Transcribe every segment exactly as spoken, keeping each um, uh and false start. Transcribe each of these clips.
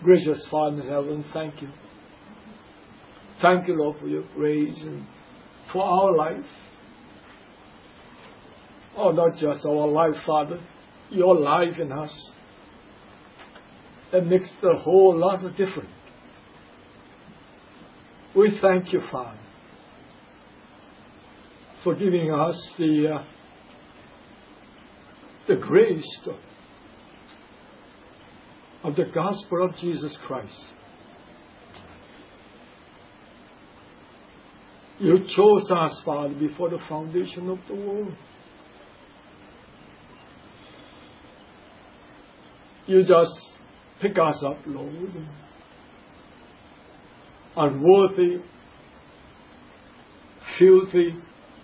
Gracious Father in heaven, thank you. Thank you, Lord, for your grace and for our life. Oh, not just our life, Father, your life in us. That makes the whole lot of difference. We thank you, Father, for giving us the uh, the grace to, of the gospel of Jesus Christ. You chose us, Father, before the foundation of the world. You just pick us up, Lord, unworthy, filthy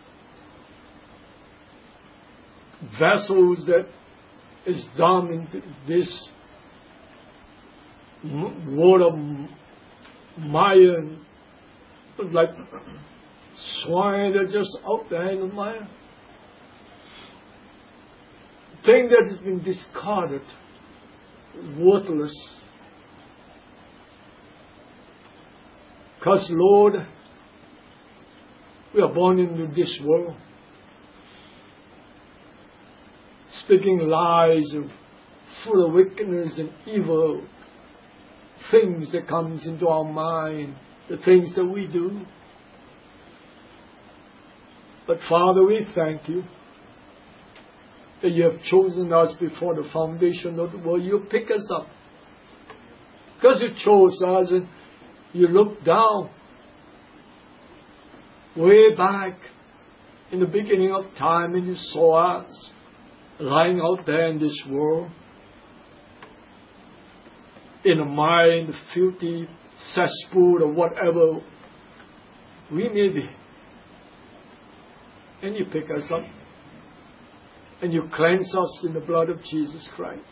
vessels that is down in this world of mire, like swine that just out there in the mire. Thing that has been discarded, worthless. Because, Lord, we are born into this world, speaking lies of full of wickedness and evil things that comes into our mind, the things that we do. But Father, we thank you that you have chosen us before the foundation of the world. You pick us up because you chose us, and you looked down way back in the beginning of time, and you saw us lying out there in this world, in a mire, in the filthy cesspool or whatever we may be. And you pick us up and you cleanse us in the blood of Jesus Christ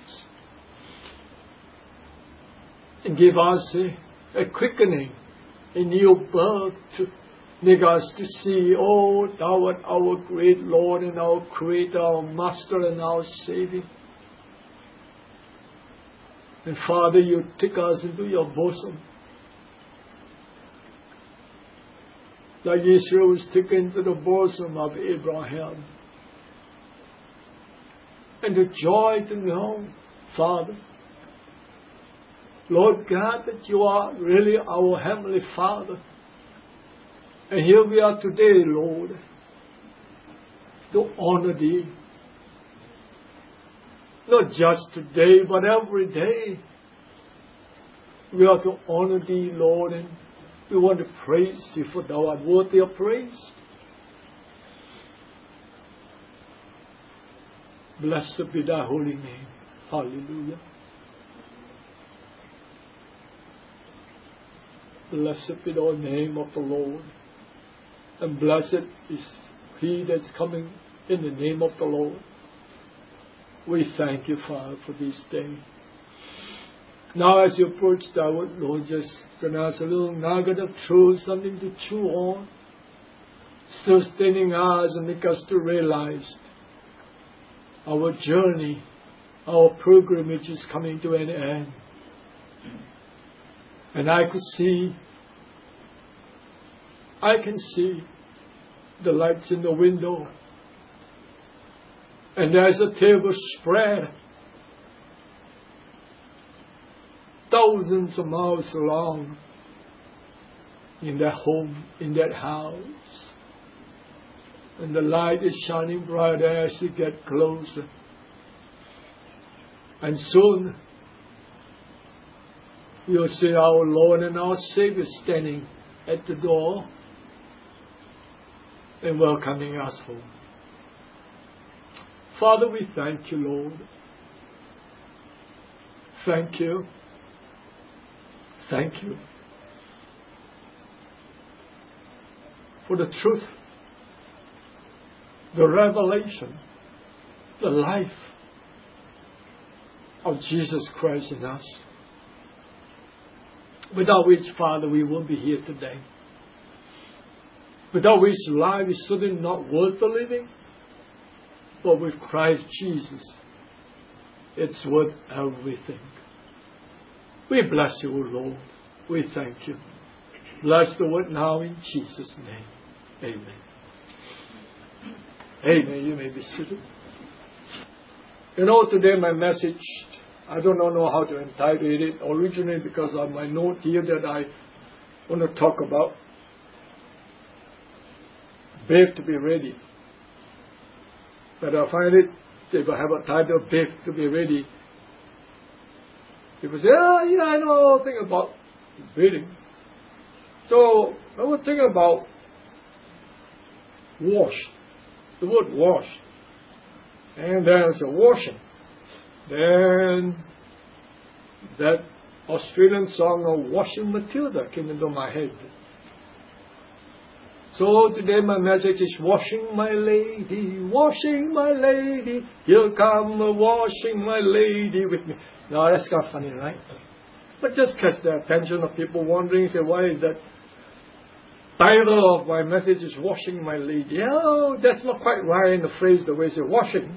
and give us a, a quickening, a new birth to make us to see, oh, thou art our great Lord and our Creator, our Master and our Savior. And Father, you take us into your bosom. Like Israel was taken into the bosom of Abraham. And the joy to know, Father, Lord God, that you are really our Heavenly Father. And here we are today, Lord, to honor Thee. Not just today, but every day. We are to honor Thee, Lord, and we want to praise Thee, for Thou art worthy of praise. Blessed be Thy holy name. Hallelujah. Blessed be the name of the Lord. And blessed is He that's coming in the name of the Lord. We thank you, Father, for this day. Now as you approach Thou, Lord, just give us a little nugget of truth, something to chew on, sustaining us and make us to realize our journey, our pilgrimage is coming to an end. And I could see, I can see the lights in the window. And there's a table spread, thousands of miles long, in that home, in that house. And the light is shining brighter as you get closer. And soon, you'll see our Lord and our Savior standing at the door and welcoming us home. Father, we thank you, Lord. Thank you. Thank you for the truth, the revelation, the life of Jesus Christ in us, without which, Father, we won't be here today. Without which life is certainly not worth the living. But with Christ Jesus, it's worth everything. We bless you, O Lord. We thank you. Bless the word now in Jesus' name. Amen. Amen. You may be seated. You know, today my message, I don't know how to entitle it originally because of my note here that I want to talk about. Babe to be ready. But I find it, if I have a title, Babe to be ready, people say, ah, yeah, I know, think about bathing. So I was thinking about wash, the word wash. And there's a washing. Then that Australian song of Washing Matilda came into my head. So today my message is washing my lady, washing my lady, here come a washing my lady with me. Now that's kind of funny, right? But just catch the attention of people wondering, say, why is that title of my message is washing my lady? Oh, that's not quite right in the phrase, the way it's washing.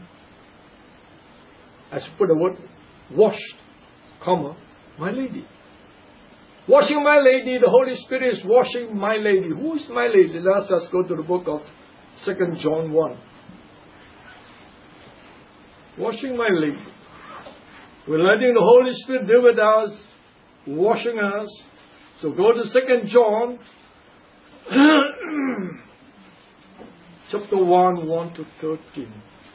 I should put the word washed, comma, my lady. Washing my lady, the Holy Spirit is washing my lady. Who is my lady? Let us go to the book of Second John one. Washing my lady. We're letting the Holy Spirit deal with us, washing us. So go to Second John, chapter one, one to thirteen.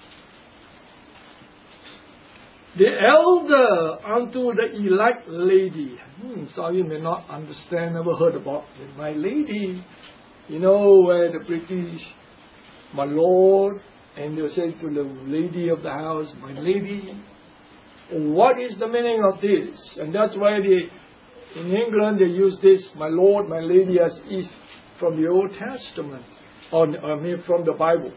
The elder unto the elect lady. Hmm, some of you may not understand, never heard about it. My lady. You know where the British, my lord, and they'll say to the lady of the house, my lady. What is the meaning of this? And that's why they, in England they use this, my lord, my lady, as is from the Old Testament, or I mean from the Bible.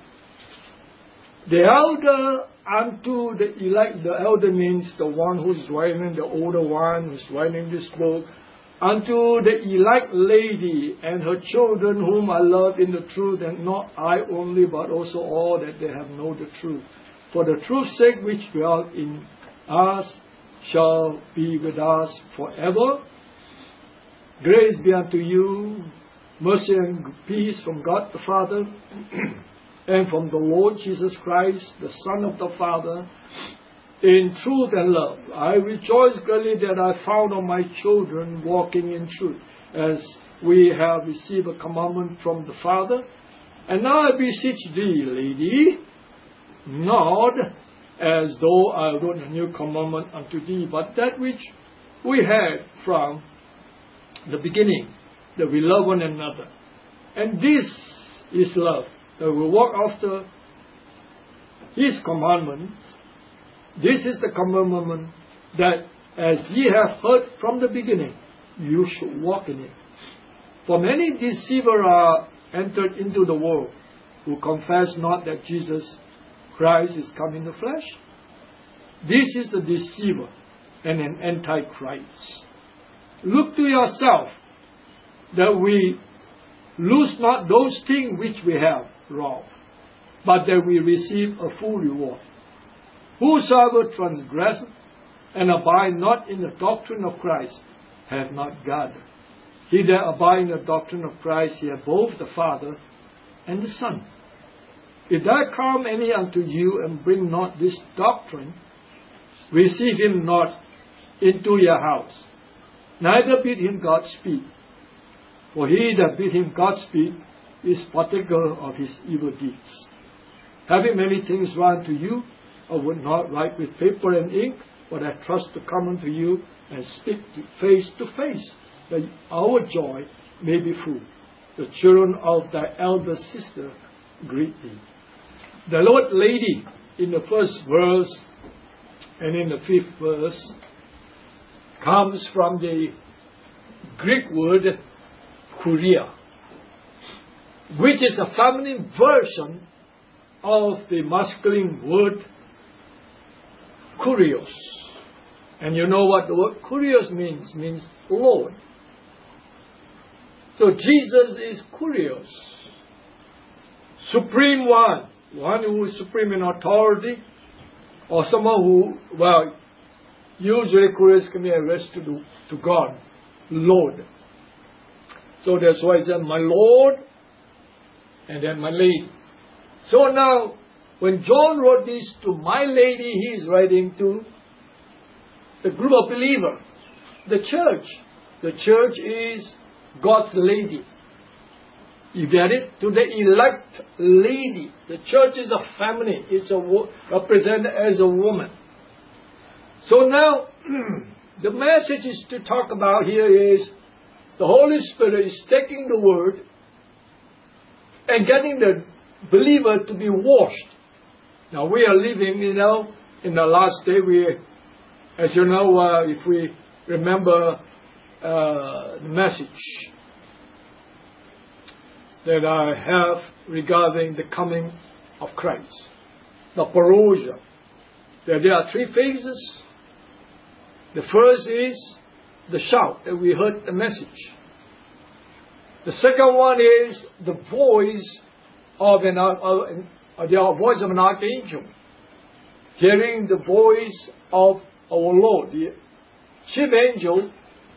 The elder unto the elect, the elder means the one who's writing, the older one who's writing this book, unto the elect lady and her children whom I love in the truth, and not I only, but also all that they have known the truth. For the truth's sake which dwell in us shall be with us forever. Grace be unto you, mercy and peace from God the Father, and from the Lord Jesus Christ, the Son of the Father, in truth and love. I rejoice greatly that I found all my children walking in truth, as we have received a commandment from the Father. And now I beseech thee, lady, not as though I wrote a new commandment unto thee, but that which we had from the beginning, that we love one another. And this is love, that we walk after His commandments. This is the commandment, that as ye have heard from the beginning, you should walk in it. For many deceivers are entered into the world, who confess not that Jesus Christ is come in the flesh. This is the deceiver and an antichrist. Look to yourself, that we lose not those things which we have wrong, but that we receive a full reward. Whosoever transgresseth and abide not in the doctrine of Christ hath not God. He that abide in the doctrine of Christ, he hath both the Father and the Son. If there come any unto you and bring not this doctrine, receive him not into your house, neither bid him Godspeed. For he that bid him Godspeed is partaker of his evil deeds. Having many things written to you, I would not write with paper and ink, but I trust to come unto you and speak to face to face, that our joy may be full. The children of thy elder sister greet thee. The Lord lady in the first verse and in the fifth verse comes from the Greek word kuria, which is a feminine version of the masculine word kurios. And you know what the word kurios means? It means Lord. So Jesus is kurios, supreme one, one who is supreme in authority, or someone who, well, usually couriers can be addressed to, do, to God, Lord. So that's why he said, my Lord, and then my lady. So now, when John wrote this to my lady, he is writing to the group of believers, the church. The church is God's lady. You get it? To the elect lady. The church is a family. It's a represented as a woman. So now, the message is to talk about here is the Holy Spirit is taking the word and getting the believer to be washed. Now we are living, you know, in the last day. We, as you know, uh, if we remember uh, the message that I have regarding the coming of Christ, the parousia, that there are three phases. The first is the shout that we heard the message. The second one is the voice of an uh, the voice of an archangel, hearing the voice of our Lord, the chief angel,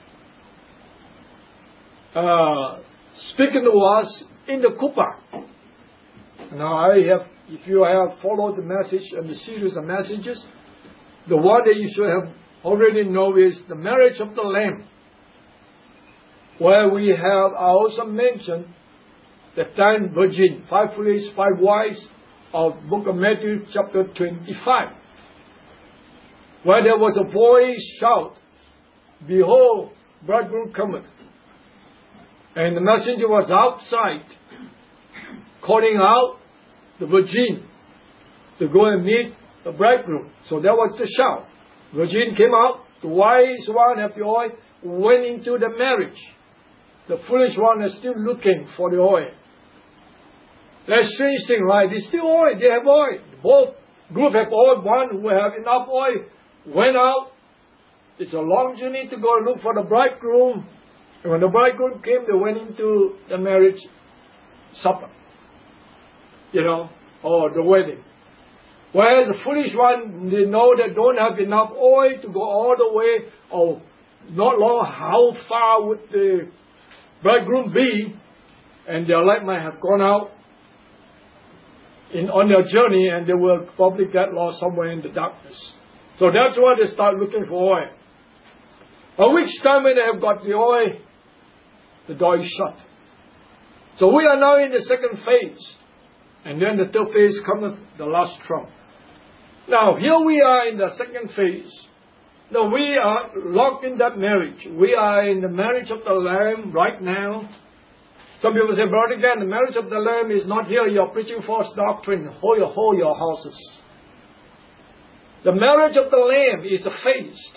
uh, speaking to us in the Kupa. Now I have, if you have followed the message and the series of messages, the one that you should have already know is the marriage of the Lamb, where we have I also mentioned the ten virgin, five foolish, five wise of book of Matthew chapter twenty-five, where there was a voice shout, behold, bridegroom cometh. And the messenger was outside, calling out the virgin to go and meet the bridegroom. So that was the shout. Virgin came out, the wise one have the oil, went into the marriage. The foolish one is still looking for the oil. That's a strange thing, right? There's still oil, they have oil. Both groups have oil. One who have enough oil went out. It's a long journey to go look for the bridegroom. And when the bridegroom came, they went into the marriage supper, you know, or the wedding. Whereas the foolish one, they know they don't have enough oil to go all the way, or not long, how far would the bridegroom be, and their light might have gone out in on their journey, and they will probably get lost somewhere in the darkness. So that's why they start looking for oil. By which time when they have got the oil, the door is shut. So we are now in the second phase. And then the third phase cometh, the last trump. Now, here we are in the second phase. Now, we are locked in that marriage. We are in the marriage of the Lamb right now. Some people say, Brother again, the marriage of the Lamb is not here. You're preaching false doctrine. Hold your, hold your horses. The marriage of the Lamb is a phase.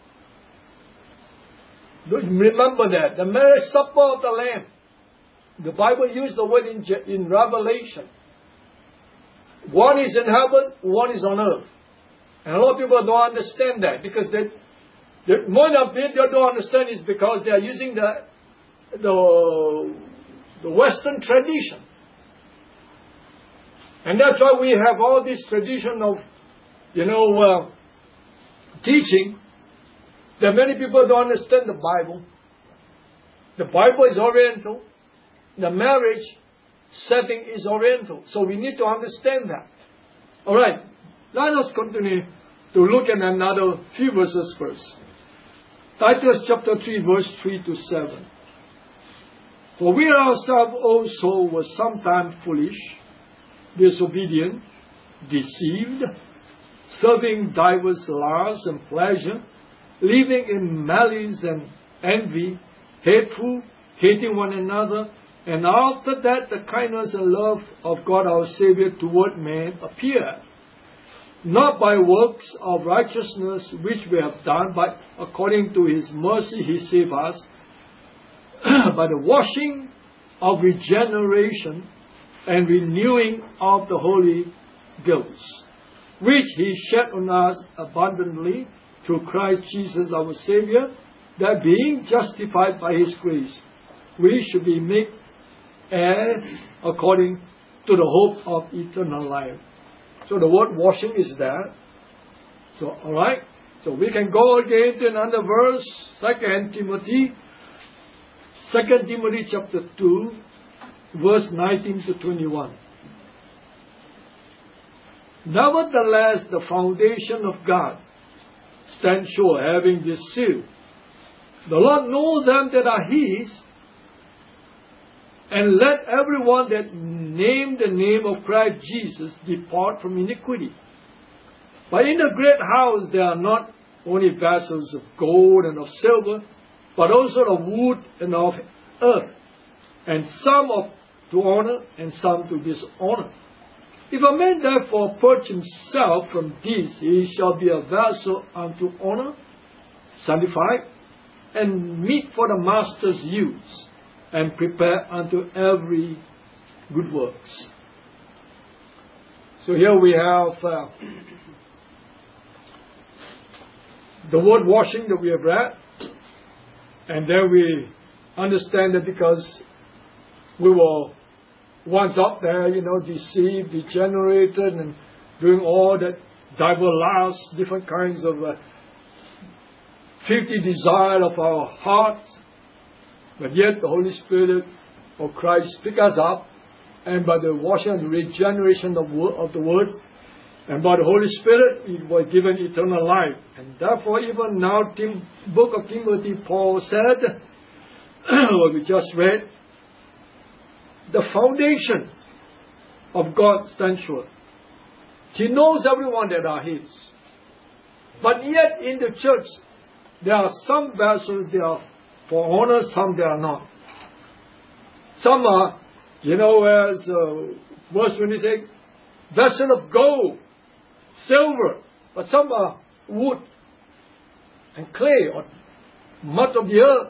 Remember that. The marriage supper of the Lamb. The Bible used the word in, in Revelation. One is in heaven, one is on earth. And a lot of people don't understand that, because they, the more of it they don't understand is because they are using the, the, the Western tradition. And that's why we have all this tradition of, you know, uh, teaching that many people don't understand the Bible. The Bible is Oriental. The marriage setting is Oriental. So we need to understand that. Alright, let us continue to look at another few verses first. Titus chapter three verse three to seven. For we ourselves also were sometimes foolish, disobedient, deceived, serving divers lusts and pleasure, living in malice and envy, hateful, hating one another. And after that, the kindness and love of God our Savior toward man appeared, not by works of righteousness which we have done, but according to His mercy He saved us, by the washing of regeneration and renewing of the Holy Ghost, which He shed on us abundantly through Christ Jesus our Savior, that being justified by His grace, we should be made heirs according to the hope of eternal life. So the word washing is there. So, alright. So we can go again to another verse, Second Timothy, Second Timothy chapter two, verse nineteen to twenty-one. Nevertheless, the foundation of God stands sure, having this seal. The Lord knows them that are His, and let everyone that name the name of Christ Jesus depart from iniquity. But in the great house there are not only vessels of gold and of silver, but also of wood and of earth, and some of to honor and some to dishonor. If a man therefore purge himself from these, he shall be a vessel unto honor, sanctified, and meet for the master's use, and prepare unto every good works. So here we have uh, the word washing that we have read, and then we understand that because we were once up there, you know, deceived, degenerated, and doing all that diverse lusts, different kinds of uh, filthy desire of our hearts. But yet the Holy Spirit of Christ pick us up, and by the washing and regeneration of, word, of the Word, and by the Holy Spirit, it was given eternal life. And therefore, even now, Tim, book of Timothy, Paul said, what we just read, the foundation of God stands sure. He knows everyone that are His. But yet in the church, there are some vessels that are for honor, some that are not. Some are, you know, as uh, verse twenty-six, vessel of gold, silver, but some are wood and clay or mud of the earth.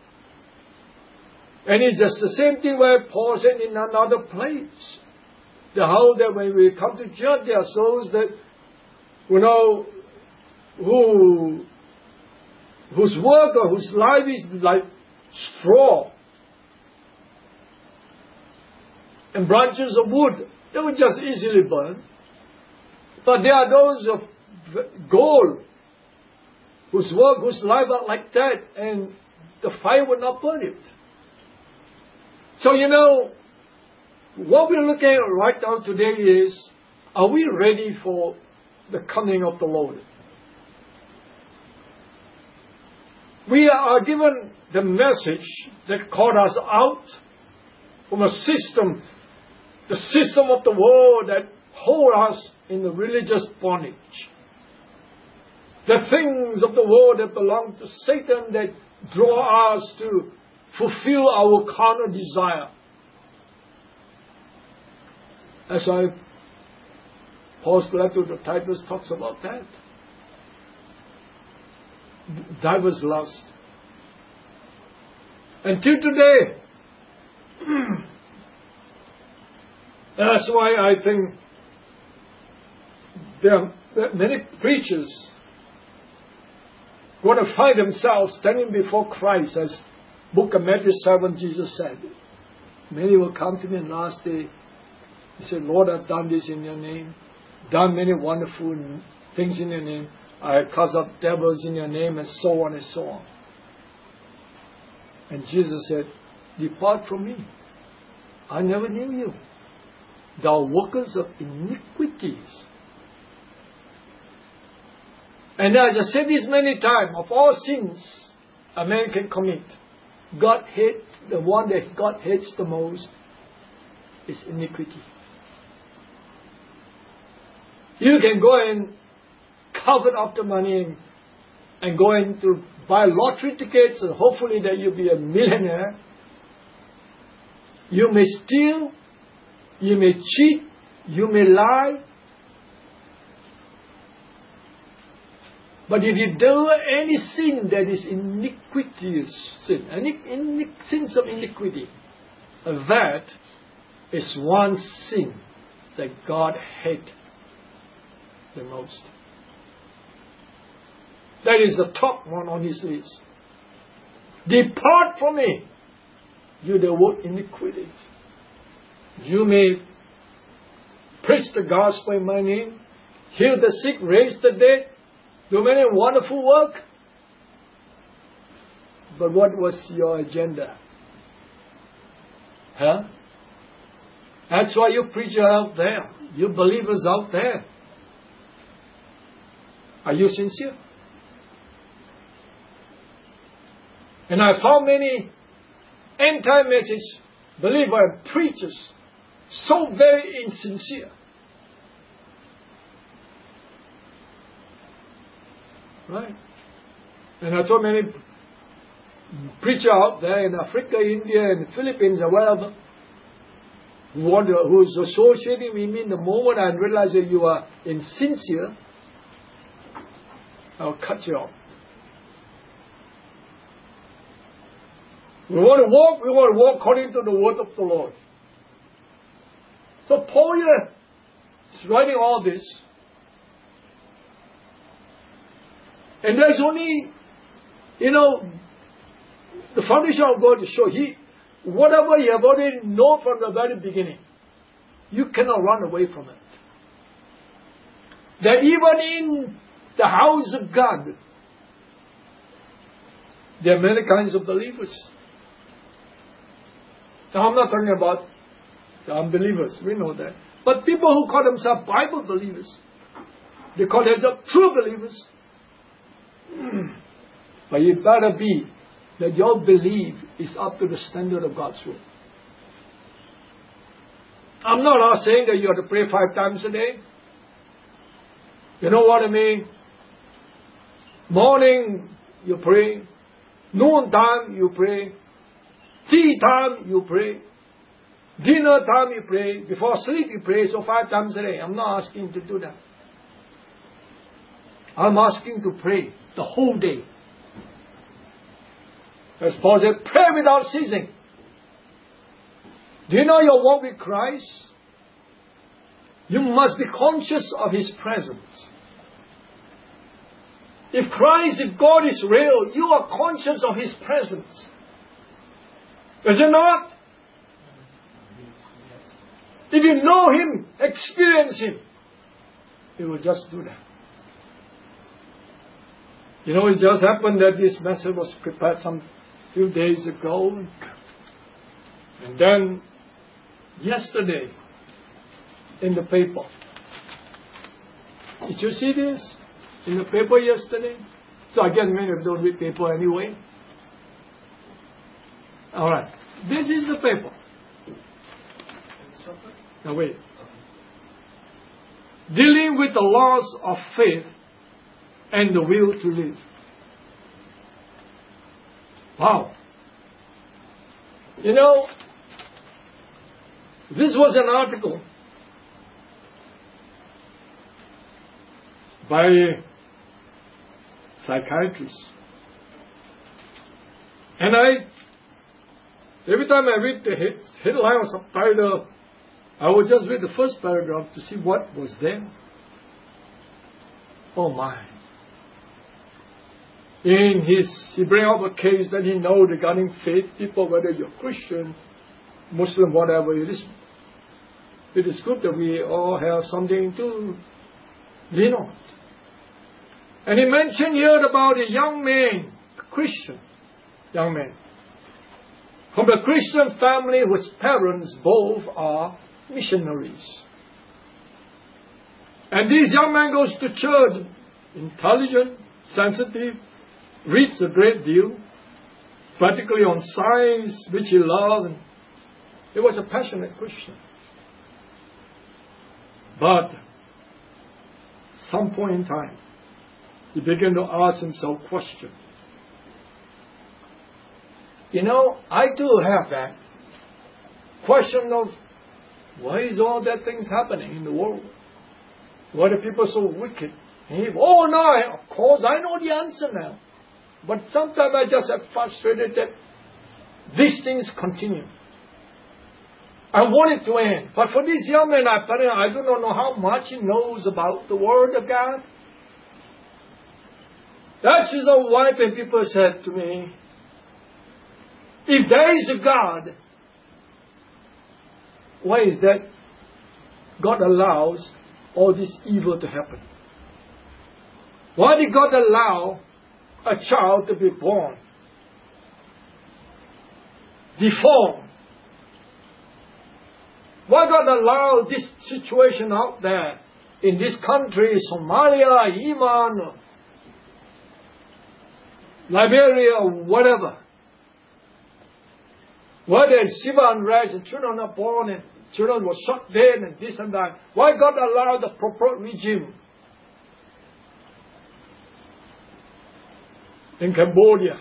And it's just the same thing where Paul said in another place. The how that when we come to church, there are souls that, you know, who, whose work or whose life is like straw and branches of wood. They would just easily burn. But there are those of gold whose work, whose life are like that, and the fire would not burn it. So, you know, what we're looking at right now today is, are we ready for the coming of the Lord? We are given the message that called us out from a system, the system of the world that hold us in the religious bondage. The things of the world that belong to Satan that draw us to fulfill our carnal desire. As I, Paul's letter to Titus talks about that. Diverse lust. Until today, that's why I think there are many preachers who want to find themselves standing before Christ, as Book of Matthew seven, Jesus said, many will come to me in the last day. He said, Lord, I've done this in your name, done many wonderful things in your name. I have cast out devils in your name, and so on and so on. And Jesus said, depart from me. I never knew you. Thou workers of iniquities. And I just said this many times, of all sins a man can commit, God hates, the one that God hates the most is iniquity. You can go and covet up the money and, and go in to buy lottery tickets, and hopefully that you'll be a millionaire. You may steal, you may cheat, you may lie. But if you do any sin that is iniquitous sin, any, any sins of iniquity, that is one sin that God hates the most. That is the top one on His list. Depart from me, you that work iniquities. You may preach the gospel in my name, heal the sick, raise the dead. Do many wonderful work. But what was your agenda? Huh? That's why you preachers out there, you believers out there, are you sincere? And I found many anti-message believer preachers so very insincere. Right? And I told many preachers out there in Africa, India, and the Philippines, or wherever, who want to, who's associating with me, the moment I realize that you are insincere, I'll cut you off. We want to walk, we want to walk according to the word of the Lord. So Paul here is writing all this. And there's only, you know, the foundation of God to show He, whatever you have already known from the very beginning, you cannot run away from it. That even in the house of God, there are many kinds of believers. Now I'm not talking about the unbelievers, we know that. But people who call themselves Bible believers, they call themselves true believers. But it better be that your belief is up to the standard of God's word. I'm not saying that you have to pray five times a day. You know what I mean? Morning you pray, noon time you pray, tea time you pray, dinner time you pray, before sleep you pray, so five times a day. I'm not asking you to do that. I'm asking to pray the whole day. As Paul said, pray without ceasing. Do you know your walk with Christ? You must be conscious of His presence. If Christ, if God is real, you are conscious of His presence. Is it not? If you know Him, experience Him, you will just do that. You know, it just happened that this message was prepared some few days ago. And then, yesterday, in the paper. Did you see this? In the paper yesterday? So again, many of you don't read paper anyway. Alright. This is the paper. Now wait. Dealing with the loss of faith and the will to live. Wow. You know, this was an article by a psychiatrist. And I, every time I read the head, headline or subtitle, I would just read the first paragraph to see what was there. Oh my. In his, he bring up a case that he know regarding faith, people, whether you're Christian, Muslim, whatever it is. It is good that we all have something to lean on. And he mentioned here about a young man, a Christian young man, from a Christian family whose parents both are missionaries. And this young man goes to church, intelligent, sensitive, reads a great deal, particularly on science, which he loved. He was a passionate Christian. But some point in time, he began to ask himself questions. You know, I do have that question of why is all that things happening in the world? Why are people so wicked? And he, oh no, I, of course I know the answer now. But sometimes I just get frustrated that these things continue. I want it to end. But for this young man, I, I do not know how much he knows about the Word of God. That's his own wife, and people said to me, if there is a God, why is that God allows all this evil to happen? Why did God allow a child to be born deformed? Why God allow this situation out there in this country, Somalia, Yemen, Liberia, or whatever, where there's civil unrest and children are born and children were shot dead and this and that? Why God allow the Pol Pot regime in Cambodia?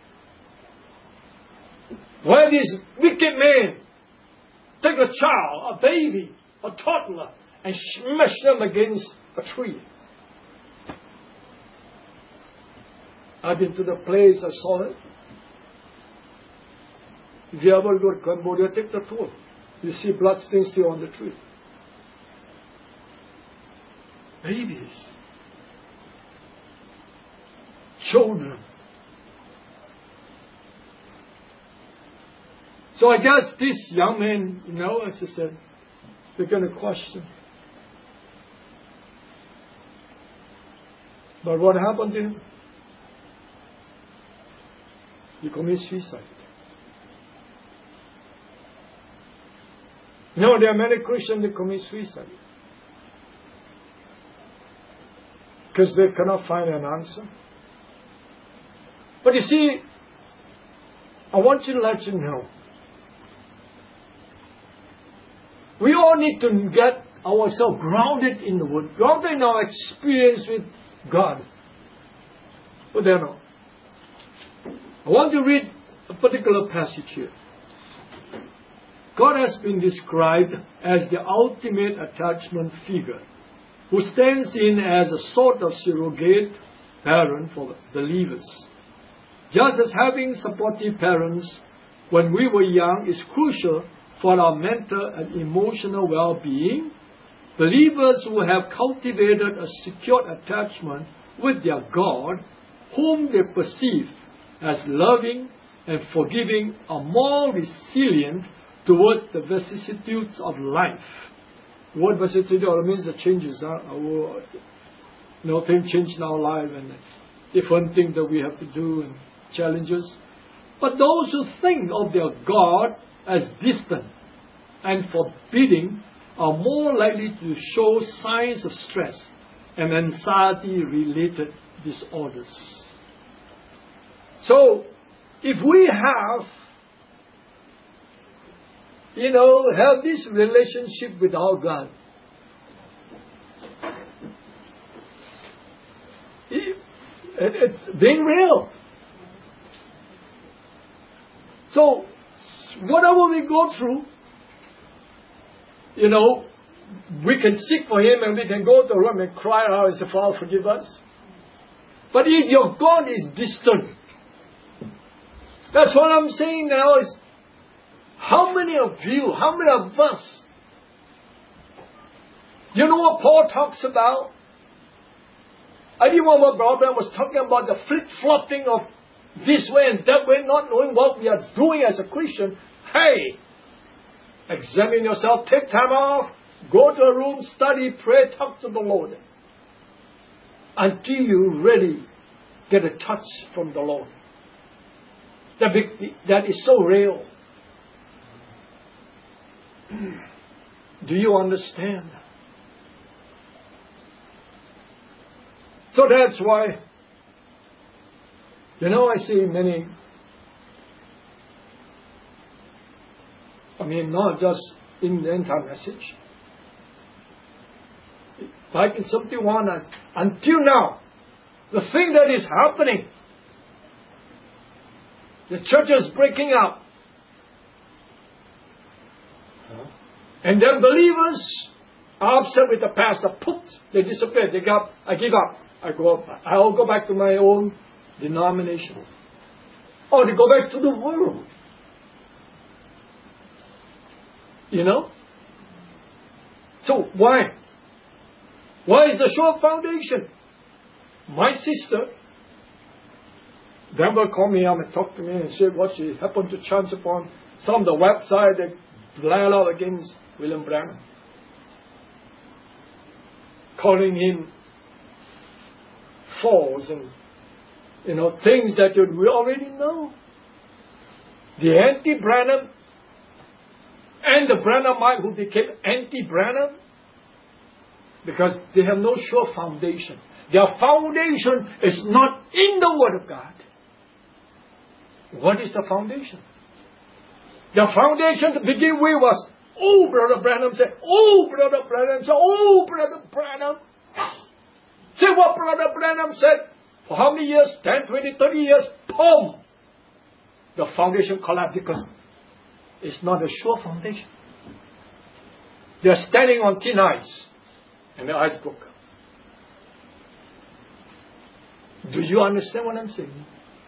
Why these wicked men take a child, a baby, a toddler, and smash them against a tree? I've been to the place, I saw it. If you ever go to Cambodia, take the tour. You see bloodstains still on the tree. Babies. Children. So I guess this young man, you know, as I said, they're going to question. But what happened to him? He committed suicide. You know, there are many Christians that commit suicide because they cannot find an answer. But you see, I want you to let you know, we all need to get ourselves grounded in the Word, grounded in our experience with God. But then, I want to read a particular passage here. God has been described as the ultimate attachment figure, who stands in as a sort of surrogate parent for believers. Just as having supportive parents when we were young is crucial for our mental and emotional well-being, believers who have cultivated a secure attachment with their God, whom they perceive as loving and forgiving, are more resilient toward the vicissitudes of life. The word vicissitude means the changes. Huh? Our, you know, things change in our life and different things that we have to do and challenges. But those who think of their God as distant and forbidding are more likely to show signs of stress and anxiety-related disorders. So, if we have You know, have this relationship with our God, it, it's being real. So, whatever we go through, you know, we can seek for Him and we can go to Him and cry out and say, Father, forgive us. But if your God is distant, that's what I'm saying now is, how many of you, how many of us, you know what Paul talks about? I think what my brother was talking about, the flip-flopping of this way and that way, not knowing what we are doing as a Christian. Hey, examine yourself, take time off, go to a room, study, pray, talk to the Lord. Until you really get a touch from the Lord. That, be, that is so real. Do you understand? So that's why, you know, I see many, I mean, not just in the end-time message. Like in seventy-one, until now, the thing that is happening, the church is breaking up. And then believers are upset with the pastor. Poof, they disappear. They go, I give up. I go up. I'll go back to my own denomination. Or they go back to the world. You know? So why? Why is the short foundation? My sister, Denver called me up and talked to me and said what she happened to chance upon some of the website that blare out against William Branham, calling him false and, you know, things that you, we already know. The anti-Branham and the Branhamite who became anti-Branham, because they have no sure foundation. Their foundation is not in the Word of God. What is the foundation? The foundation to begin with was, oh, Brother Branham said, oh, Brother Branham said, oh, Brother Branham. Say what Brother Branham said. For how many years? ten, twenty, thirty years. Boom! The foundation collapsed because it's not a sure foundation. They are standing on thin ice and the ice broke. Do you understand what I'm saying?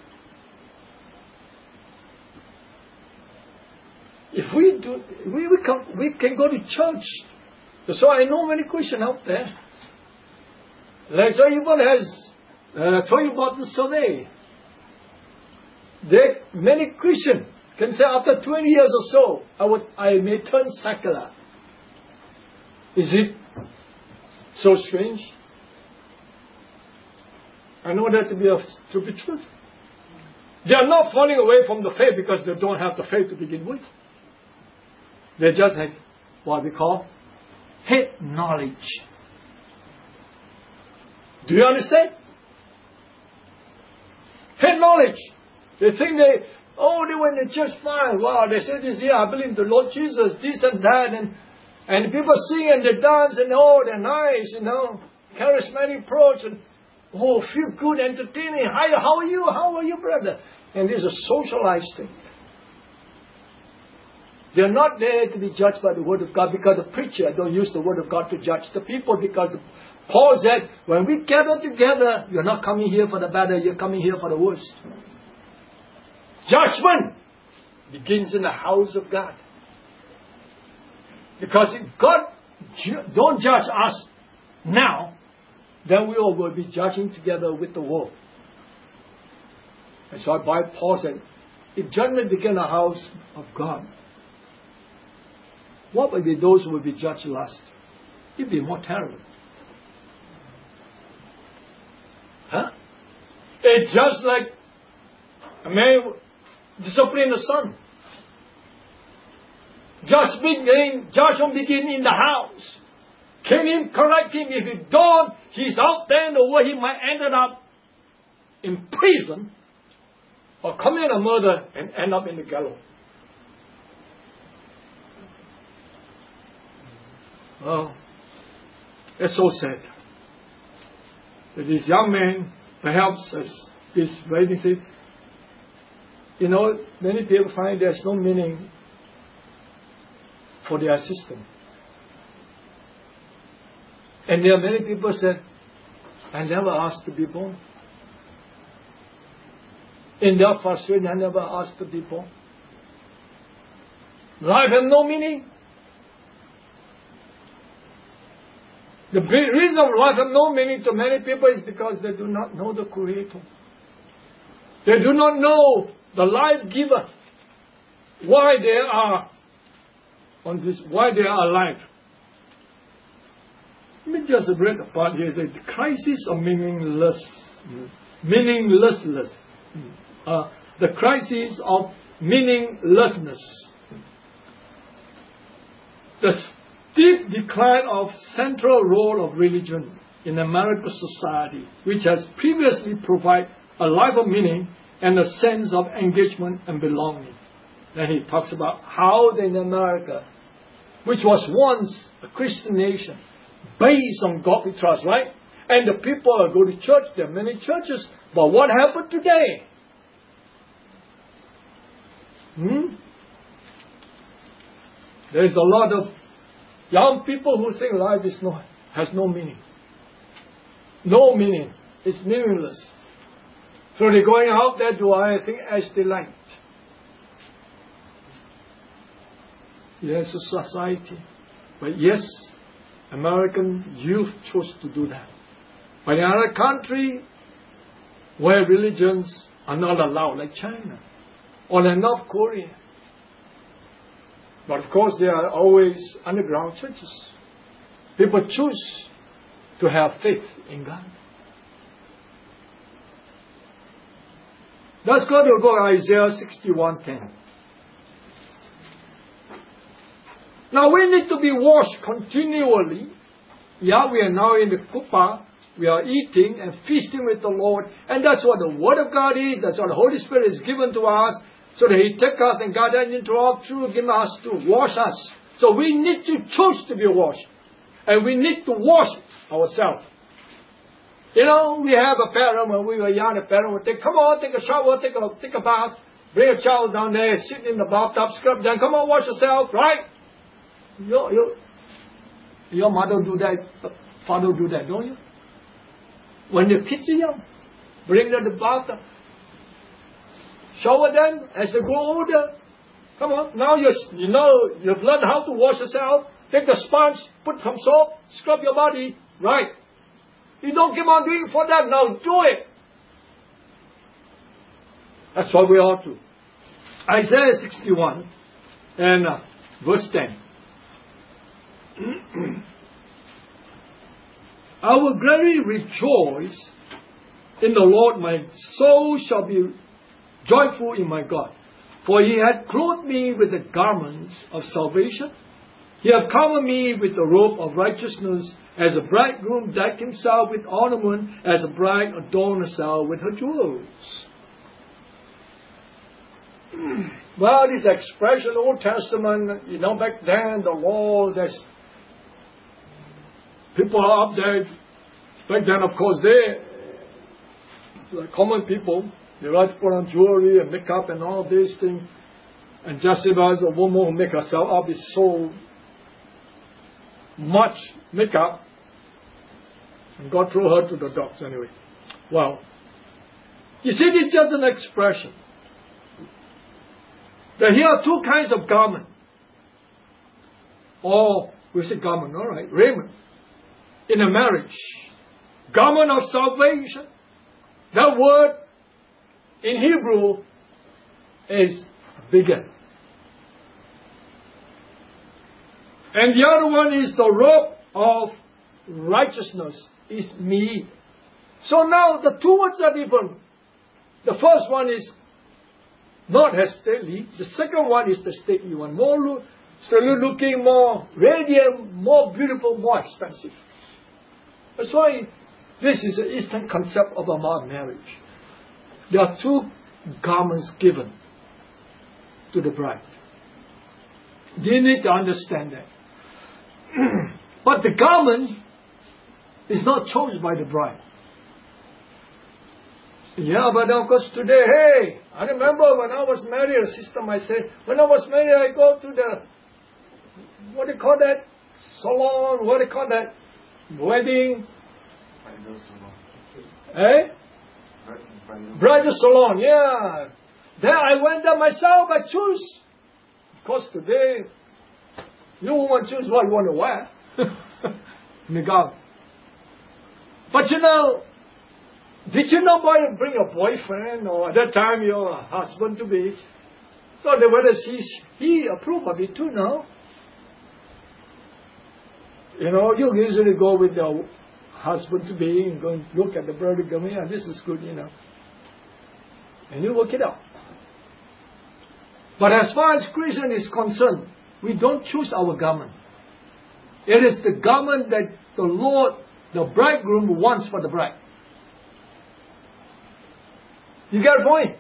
If we do, we, we, can, we can go to church. So I know many Christians out there. Like so everyone has uh, told you about the survey. There, many Christians can say after twenty years or so, I would, I may turn secular. Is it so strange? I know that to be a, to be truth. They are not falling away from the faith because they don't have the faith to begin with. They just have what we call head knowledge. Do you understand? Head knowledge. They think they, oh, they went to church fine. Wow, they say this, yeah, I believe in the Lord Jesus, this and that, and and people sing and they dance and oh, they're nice, you know, charismatic approach and oh, feel good, entertaining. Hi, how are you? How are you, brother? And this is a socialized thing. They're not there to be judged by the Word of God because the preacher don't use the Word of God to judge the people, because the, Paul said, when we gather together, you're not coming here for the better, you're coming here for the worst. Judgment begins in the house of God. Because if God ju- don't judge us now, then we all will be judging together with the world. That's why Paul said, if judgment begins in the house of God, what will be those who will be judged last? It will be more terrible. Huh? It's just like a man disciplining the son. Just begin, judgment begin in the house. Can him correct him? If he don't, he's out there in the world. He might end up in prison or commit a murder and end up in the gallows. Oh, it's so sad that this young man, perhaps as this lady said, you know, many people find there's no meaning for their system. And there are many people said, I never asked to be born. In their frustration, I never asked to be born. Life has no meaning. The reason life has no meaning to many people is because they do not know the Creator. They do not know the life giver. Why they are on this, why they are alive. Let me just read a part here. It says, the crisis of meaningless, meaninglessness. Uh, the crisis of meaninglessness. The steep decline of central role of religion in American society, which has previously provided a life of meaning and a sense of engagement and belonging. Then he talks about how in America, which was once a Christian nation, based on God we trust, right? And the people go to church, there are many churches, but what happened today? Hmm? There is a lot of young people who think life is no, has no meaning. No meaning. It's meaningless. So they're going out there do anything as they like. Yes, a society. But yes, American youth chose to do that. But in another country where religions are not allowed, like China or like North Korea. But of course, there are always underground churches. People choose to have faith in God. Let's go to the book of Isaiah sixty-one ten. Now we need to be washed continually. Yeah, we are now in the kuppah. We are eating and feasting with the Lord. And that's what the Word of God is. That's what the Holy Spirit is given to us. So that He takes us and guide us into all truth, give us to wash us. So we need to choose to be washed. And we need to wash ourselves. You know, we have a parent when we were young, a parent would say, come on, take a shower, take a, take a bath, bring a child down there, sit in the bathtub, scrub down, come on, wash yourself, right? Your, your, your mother do that, father do that, don't you? When the kids are young, bring them to the bathtub. Shower them as they grow older. Come on, now you you know, you've learned how to wash yourself. Take the sponge, put some soap, scrub your body, right? You don't keep on doing it for that, now do it. That's what we ought to. Isaiah sixty-one and uh, verse ten. I will greatly rejoice in the Lord, my soul shall be joyful in my God. For He hath clothed me with the garments of salvation. He hath covered me with the robe of righteousness, as a bridegroom decked himself with ornament, as a bride adorned herself with her jewels. Well, this expression, Old Testament, you know, back then, the law, there's people are up there. Back then, of course, they, the common people, they like to put on jewelry and makeup and all these things. And just as a woman who make herself up is so much makeup, and God threw her to the dogs anyway. Well, you see, it's just an expression. That here are two kinds of garment. Or, we say garment, all right, raiment. In a marriage. Garment of salvation. That word in Hebrew is bigger. And the other one is the robe of righteousness, is me. So now the two words are different. The first one is not as stately. The second one is the stately one. More look, looking, more radiant, more beautiful, more expensive. That's why this is an Eastern concept of a marriage. There are two garments given to the bride. You need to understand that. But the garment is not chosen by the bride. Yeah, but of course today, hey, I remember when I was married, a sister might say, when I was married, I go to the, what do you call that? Salon, what do you call that? Wedding. Bridal salon. Eh? Bridal salon, yeah. There I went there myself, I choose. Of course today, you woman choose what you want to wear. Niqab. But you know, did you know boy bring your boyfriend or at that time your husband to be? So that whether she, he approved of it too, no? You know, you usually go with your husband to be and go and look at the bridegroom, yeah, this is good, you know. And you work it out. But as far as Christian is concerned, we don't choose our garment. It is the garment that the Lord, the bridegroom, wants for the bride. You get a point?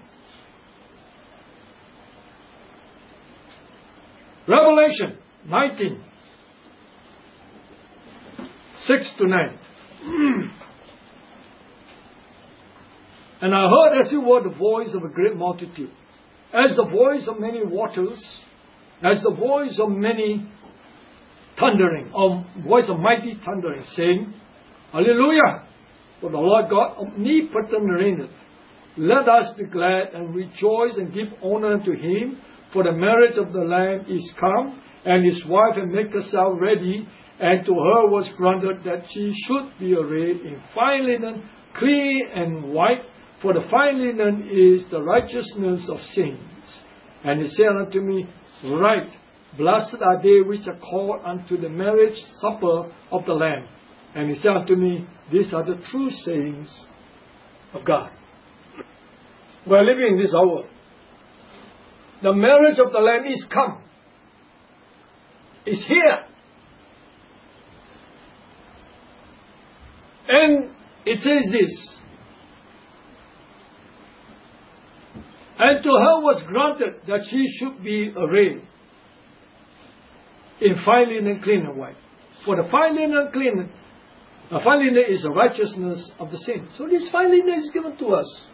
Revelation nineteen, six to nine. And I heard as it were the voice of a great multitude, as the voice of many waters, as the voice of many thundering, or voice of mighty thundering, saying, Hallelujah! For the Lord God omnipotent reigneth. Let us be glad and rejoice and give honor to Him, for the marriage of the Lamb is come, and His wife hath made herself ready, and to her was granted that she should be arrayed in fine linen, clean and white, for the fine linen is the righteousness of saints. And He said unto me, Right, blessed are they which are called unto the marriage supper of the Lamb. And He said unto me, These are the true sayings of God. We are living in this hour. The marriage of the Lamb is come. It's here. And it says this. And to her was granted that she should be arrayed in fine linen, clean and white. For the fine linen and clean, the fine linen is the righteousness of the saints. So this fine linen is given to us.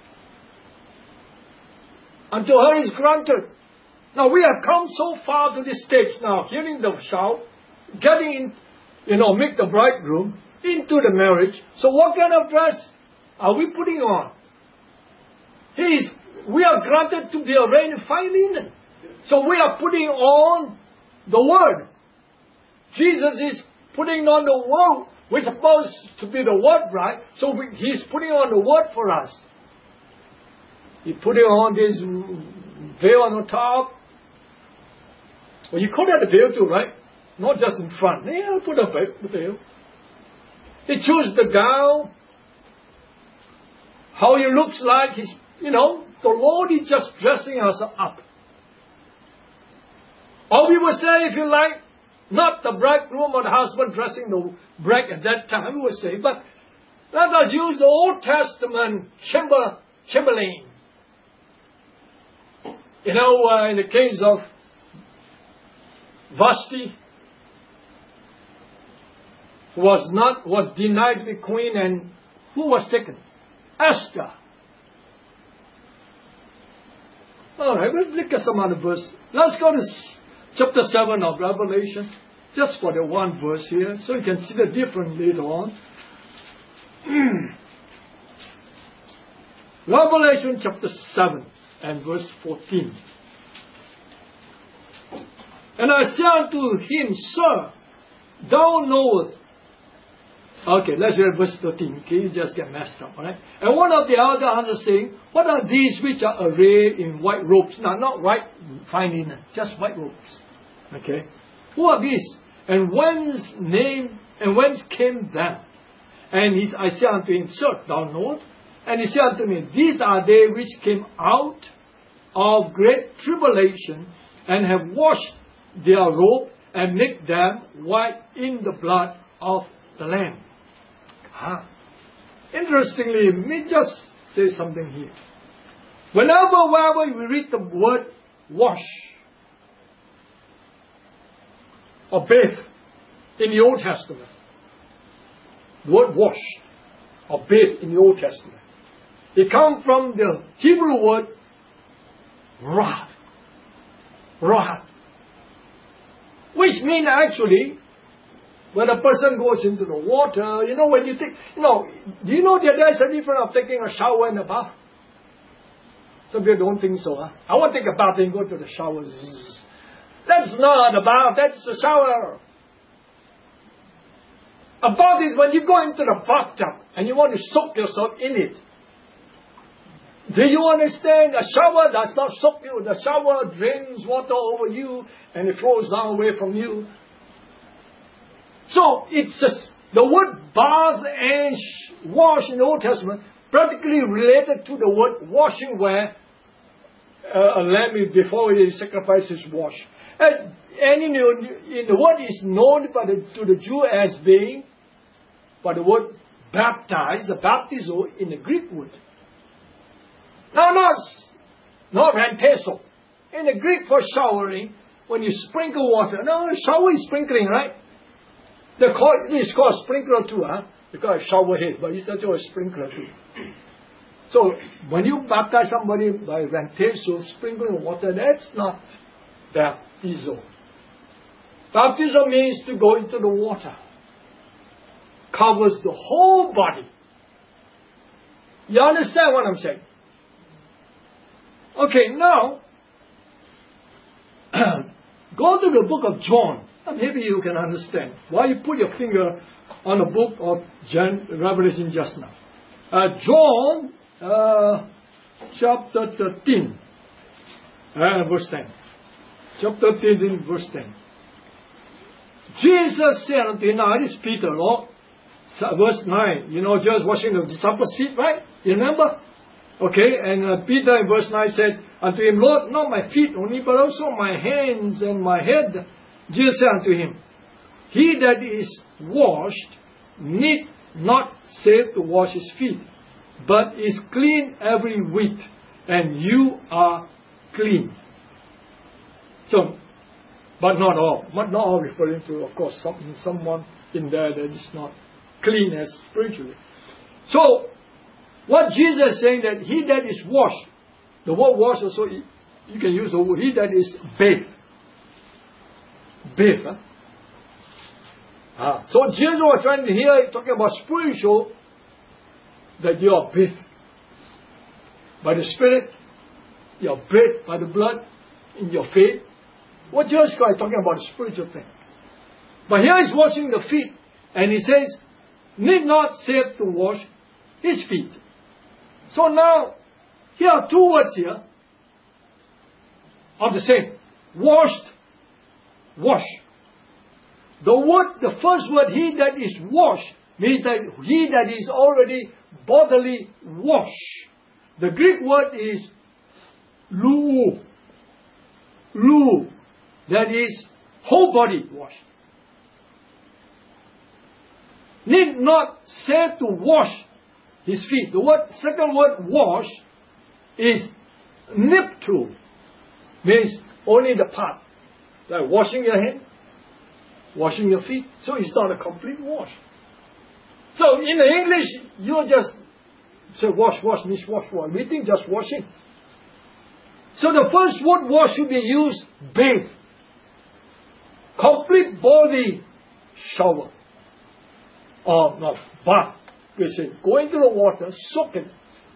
And to her is granted. Now we have come so far to this stage now, hearing the shout, getting in, you know, make the bridegroom into the marriage. So what kind of dress are we putting on? He is, we are granted to be arrayed in fine linen. So we are putting on the Word. Jesus is putting on the Word. We're supposed to be the Word, right? So we, He's putting on the Word for us. He's putting on this veil on the top. Well, you call that a veil too, right? Not just in front. Yeah, put a veil. He chose the gown. How he looks like. He's, you know, the Lord is just dressing us up. Or we would say, if you like, not the bridegroom or the husband dressing the bride at that time, we would say, but let us use the Old Testament chamber, chamberlain. You know, uh, in the case of Vashti, who was not, was denied the queen, and who was taken? Esther. Alright, let's look at some other verse. Let's go to chapter seven of Revelation, just for the one verse here, so you can see the difference later on. Revelation chapter seven and verse fourteen. And I said unto him, Sir, thou knowest. Okay, let's read verse thirteen. Okay, you just get messed up, alright? And one of the elder answered, saying, What are these which are arrayed in white robes? Now, not white fine linen, just white robes. Okay? Who are these? And whence name and whence came them? And he, I said unto him, Sir, thou knowest. And he said unto me, These are they which came out of great tribulation, and have washed their robe, and make them white in the blood of the Lamb. Ah. Interestingly, let me just say something here. Whenever, wherever we read the word wash or bathe in the Old Testament, the word wash or bathe in the Old Testament, it comes from the Hebrew word rah, rah, which means actually, when a person goes into the water, you know, when you take, you know, do you know that there's a difference of taking a shower and a bath? Some people don't think so. Huh? I want to take a bath and go to the shower. That's not a bath, that's a shower. A bath is when you go into the bathtub and you want to soak yourself in it. Do you understand? A shower does not soak you. The shower drains water over you and it flows down away from you. So it's just, the word bath and wash in the Old Testament practically related to the word washing, where uh, a lamb before he sacrifices wash. And, and in, the, in the word is known by the, to the Jew as being by the word baptize, the baptizo in the Greek word. Now not, not rantezo. In the Greek for showering, when you sprinkle water, no, shower is sprinkling, right? The call, it's called sprinkler too, huh? Because shower head, but it's also a sprinkler too. So when you baptize somebody by rantezo, sprinkling water, that's not baptizo. Baptizo means to go into the water. Covers the whole body. You understand what I'm saying? Okay, now, go to the book of John. Maybe you can understand why you put your finger on the book of John, Revelation just now. Uh, John, uh, chapter thirteen, uh, verse ten. Chapter thirteen, verse ten. Jesus said unto him, now it is Peter, Lord. So, verse nine, you know, just washing the disciples' feet, right? You remember? Okay, and uh, Peter in verse nine said unto him, Lord, not my feet only, but also my hands and my head. Jesus said unto him, He that is washed need not save to wash his feet, but is clean every whit, and you are clean. So, but not all. But not all referring to, of course, some, someone in there that is not clean as spiritually. So, what Jesus is saying that he that is washed, the word wash also, you can use the word, he that is bathed. Bathed, huh? Ah. So Jesus was trying to hear, talking about spiritual, that you are bathed by the Spirit, you are bathed by the blood in your faith. What Jesus Christ is talking about the spiritual thing. But here he's washing the feet, and he says, need not save to wash his feet. So now, here are two words here of the same. Washed, wash. The word, the first word, he that is washed, means that he that is already bodily washed. The Greek word is lou. Lou. That is whole body washed. Need not save to wash his feet. The word, second word, wash, is niptu. Means only the part. Like washing your hand, washing your feet. So it's not a complete wash. So in the English, you just say wash, wash means wash, wash. We think just washing. So the first word wash should be used bathe. Complete body shower. Or not, bath. We say go into the water, soak in it.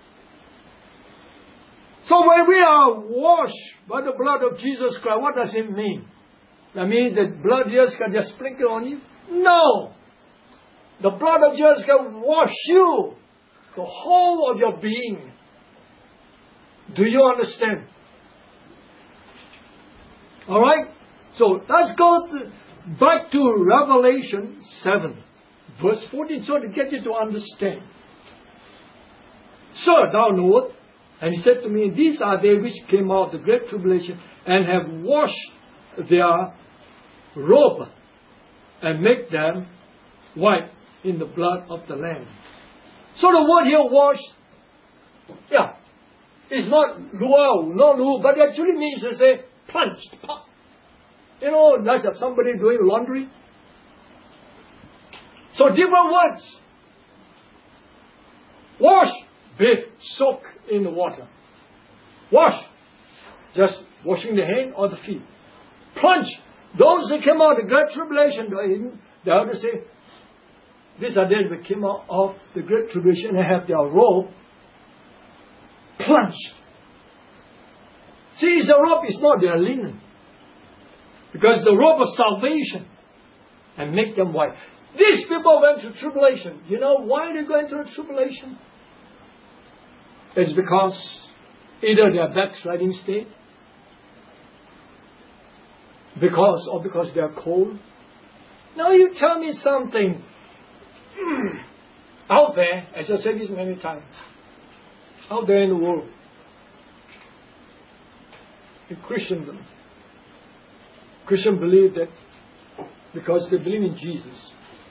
So when we are washed by the blood of Jesus Christ, what does it mean? That means the blood of Jesus Christ just sprinkle on you? No! The blood of Jesus Christ wash you, the whole of your being. Do you understand? Alright? So let's go to, back to Revelation seven, verse fourteen, so to get you to understand. Sir, thou knowest, and he said to me, these are they which came out of the great tribulation, and have washed their robe, and make them white in the blood of the Lamb. So the word here, wash, yeah, it's not luau, no lu, but it actually means to say plunged. You know, like somebody doing laundry. So different words. Wash, bathe, soak in the water. Wash, just washing the hand or the feet. Plunge, those that came out of the great tribulation, they have to say, these are they that came out of the great tribulation and have their robe plunged. See, the robe is not their linen. Because the robe of salvation and make them white. These people went through tribulation. You know why they're going through tribulation? It's because either they are backsliding state, because or because they are cold. Now you tell me something out there, as I said this many times, out there in the world, in Christendom, Christians believe that because they believe in Jesus,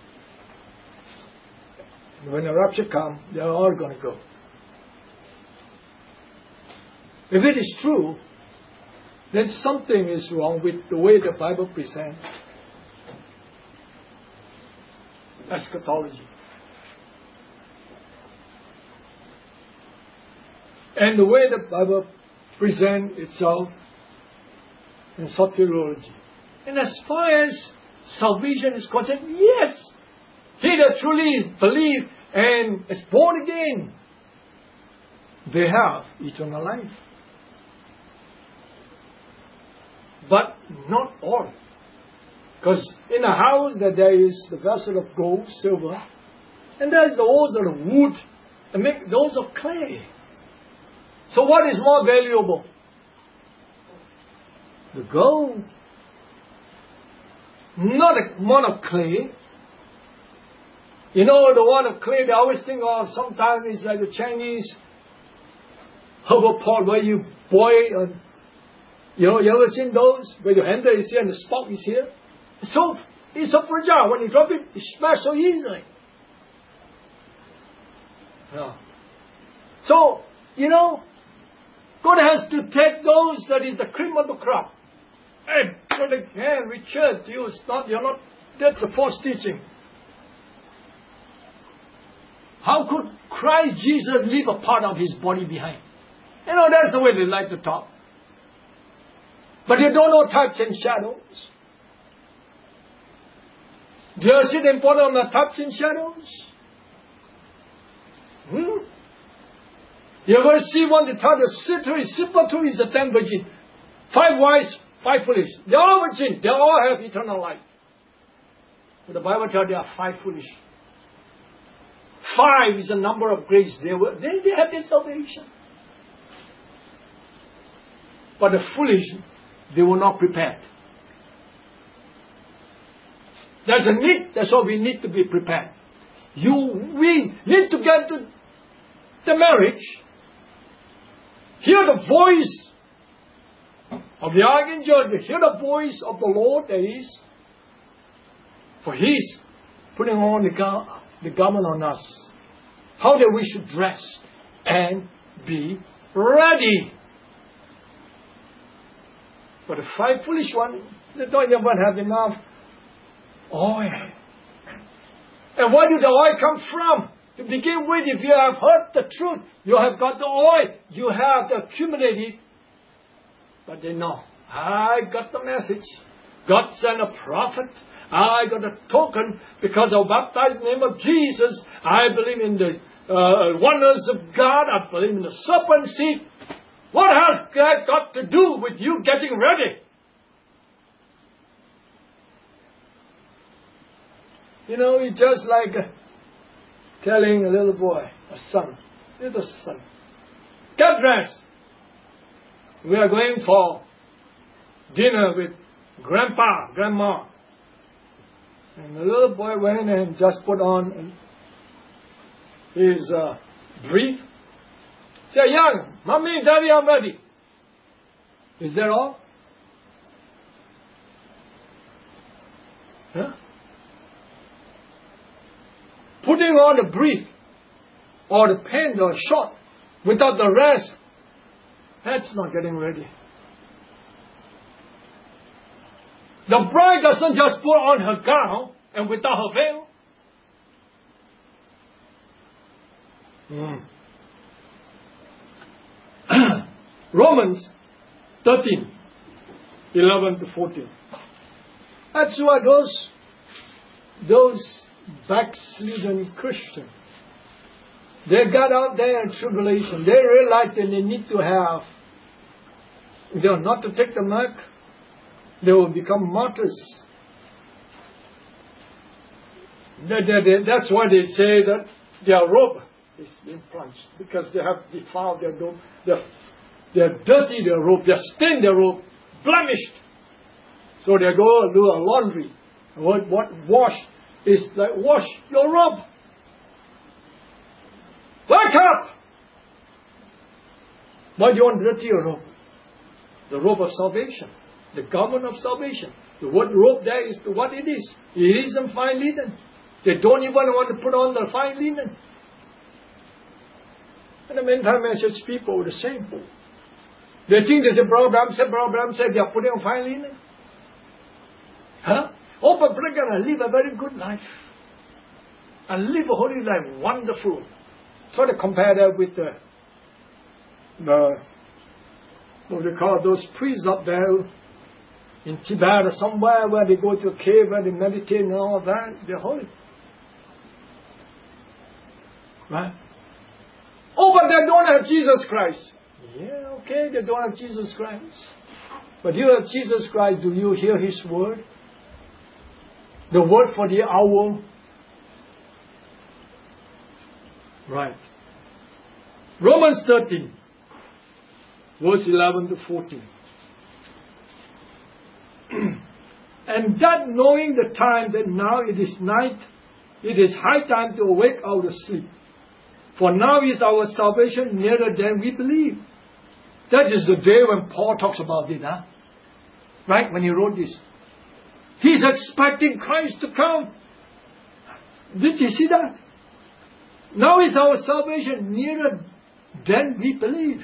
when the rapture comes, they are all going to go. If it is true, then something is wrong with the way the Bible presents eschatology. And the way the Bible presents itself in soteriology. And as far as salvation is concerned, yes, he that truly believes and is born again, they have eternal life. But not all. Because in a house that there is the vessel of gold, silver, and there is those of wood, and make those of clay. So what is more valuable? The gold. Not a one of clay. You know, the one of clay they always think of sometimes is like the Chinese How about pot where you boil and, you know, you ever seen those? Where the handle is here and the spout is here? It's so, it's so fragile. When you drop it, it smashes so easily. Yeah. So, you know, God has to take those that is the cream of the crop. Hey, but again, Richard, you not, you're not, that's a false teaching. How could Christ Jesus leave a part of his body behind? You know, that's the way they like to talk. But you don't know types and shadows. Do you see the importance of the types and shadows? Hmm? You ever see one that tells the Sitri, Sipatu is the ten virgin. Five wise, five foolish. They are all virgin. They all have eternal life. But the Bible tells they are five foolish. Five is the number of grace. They were they, they have their salvation. But the foolish, they were not prepared. There's a need. That's why we need to be prepared. You, we need to get to the marriage. Hear the voice of the archangel. Hear the voice of the Lord. That is, for He's putting on the, gar- the garment on us. How that we should dress and be ready. But the five foolish ones, they don't even have enough oil. And where did the oil come from? To begin with, if you have heard the truth, you have got the oil, you have accumulated. But they know, I got the message. God sent a prophet. I got a token because I baptized in the name of Jesus. I believe in the uh, wonders of God. I believe in the serpent seed. What has that got to do with you getting ready? You know, it's just like uh, telling a little boy, a son, little son, get dressed. We are going for dinner with grandpa, grandma. And the little boy went and just put on his uh, brief. Say, young, mommy, daddy, I'm ready. Is that all? Huh? Putting on the brief or the pants or short without the rest, that's not getting ready. The bride doesn't just put on her gown and without her veil. Mm. Romans thirteen, eleven to fourteen. That's why those, those backslidden Christians, they got out there in tribulation. They realized that they need to have, they are not to take the mark, they will become martyrs. They, they, they, that's why they say that their robe is being plunged, because they have defiled their robe. They're, they're dirty their robe, they're stained their robe, blemished. So they go and do a laundry. What, what wash is like, wash your robe. Wake up! Why do you want to dirty your robe? The robe of salvation. The garment of salvation. The word robe there is what it is. It isn't fine linen. They don't even want to put on the fine linen. And the meantime, such people are the same. They think there's a problem, said problem, said they are putting on fine linen. Huh? Oh, but brother, I live a very good life. I live a holy life, wonderful. Try to compare that with the, the what they call those priests up there in Tibet or somewhere where they go to a cave where they meditate and all that. They're holy. Right? Oh, but they don't have Jesus Christ. Yeah, okay, they don't have Jesus Christ. But you have Jesus Christ. Do you hear His word? The word for the hour. Right. Romans thirteen, verse eleven to fourteen. And that knowing the time that now it is night, it is high time to awake out of sleep. For now is our salvation nearer than we believe. That is the day when Paul talks about it, huh? Right? When he wrote this. He's expecting Christ to come. Did you see that? Now is our salvation nearer than we believe.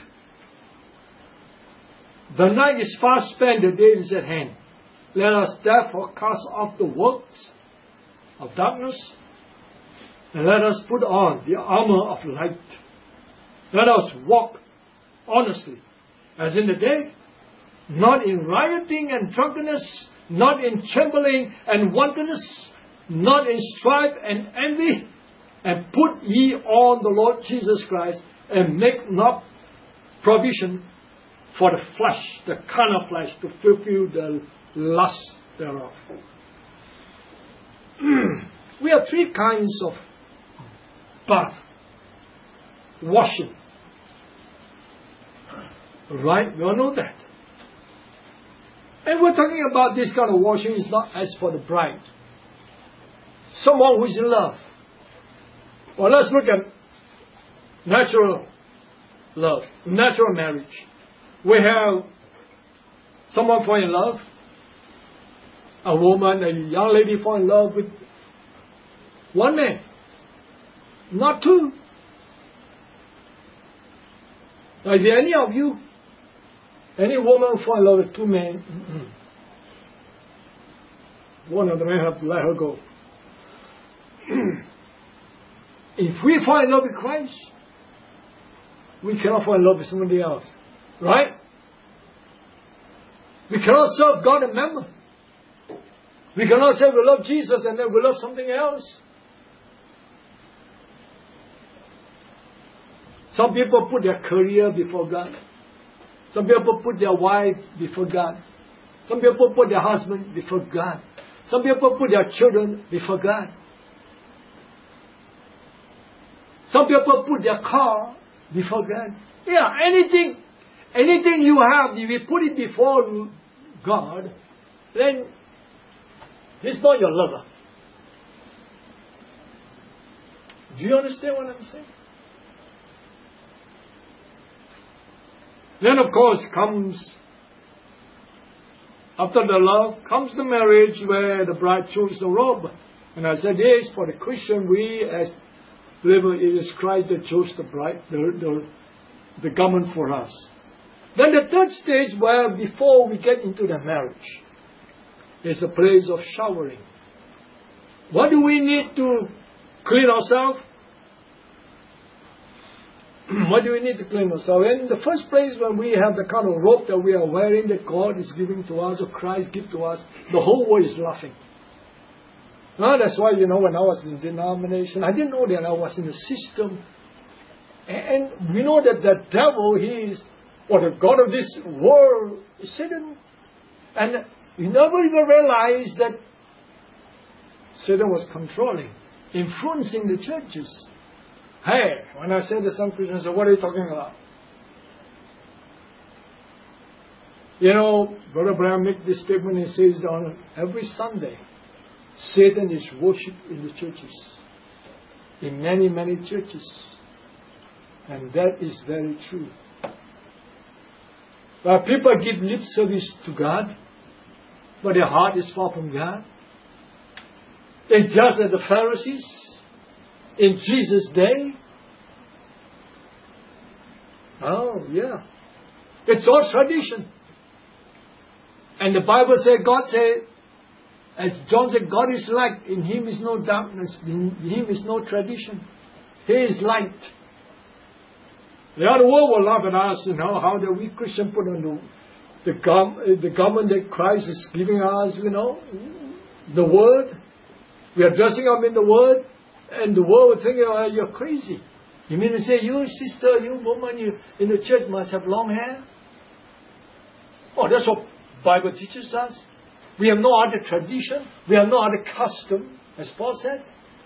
The night is fast spent, the day is at hand. Let us therefore cast off the works of darkness, and let us put on the armor of light. Let us walk honestly, as in the day, not in rioting and drunkenness, not in trembling and wantonness, not in strife and envy, and put ye on the Lord Jesus Christ, and make not provision for the flesh, the carnal flesh, to fulfill the lust thereof. We have three kinds of bath, washing. Right? We all know that. And we're talking about this kind of washing is not as for the bride. Someone who is in love. Well, let's look at natural love, natural marriage. We have someone fall in love, a woman, a young lady fall in love with one man, not two. Now, is there any of you, any woman fall in love with two men? One of the men have to let her go. If we fall in love with Christ, we cannot fall in love with somebody else. Right? We cannot serve God and mammon. We cannot say we love Jesus and then we love something else. Some people put their career before God. Some people put their wife before God. Some people put their husband before God. Some people put their children before God. Some people put their car before God. Yeah, anything, anything you have, if you put it before God, then it's not your lover. Do you understand what I'm saying? Then of course comes, after the love, comes the marriage where the bride chose the robe. And I said, yes, for the Christian, we as believers, it is Christ that chose the bride, the, the, the garment for us. Then the third stage where before we get into the marriage is a place of showering. What do we need to clean ourselves? What do we need to clean ourselves? In the first place, when we have the kind of robe that we are wearing that God is giving to us, or Christ gives to us, the whole world is laughing. Now, that's why, you know, when I was in denomination, I didn't know that I was in a system. And we know that the devil, he is, or the God of this world, is Satan. And we never even realized that Satan was controlling, influencing the churches. Hey, when I say to some Christians, what are you talking about? You know, Brother Branham made this statement. He says on every Sunday, Satan is worshipped in the churches, in many, many churches. And that is very true. But people give lip service to God, but their heart is far from God. It's just as the Pharisees in Jesus' day. Oh, yeah. It's all tradition. And the Bible said, God said, as John said, God is light. In Him is no darkness. In Him is no tradition. He is light. The other world will laugh at us, you know, how do we Christians put on the, the, gov- the government that Christ is giving us, you know, the Word. We are dressing up in the Word. And the world will think, oh, you're crazy. You mean to say, you sister, you woman, you in the church must have long hair? Oh, that's what Bible teaches us. We have no other tradition. We have no other custom, as Paul said.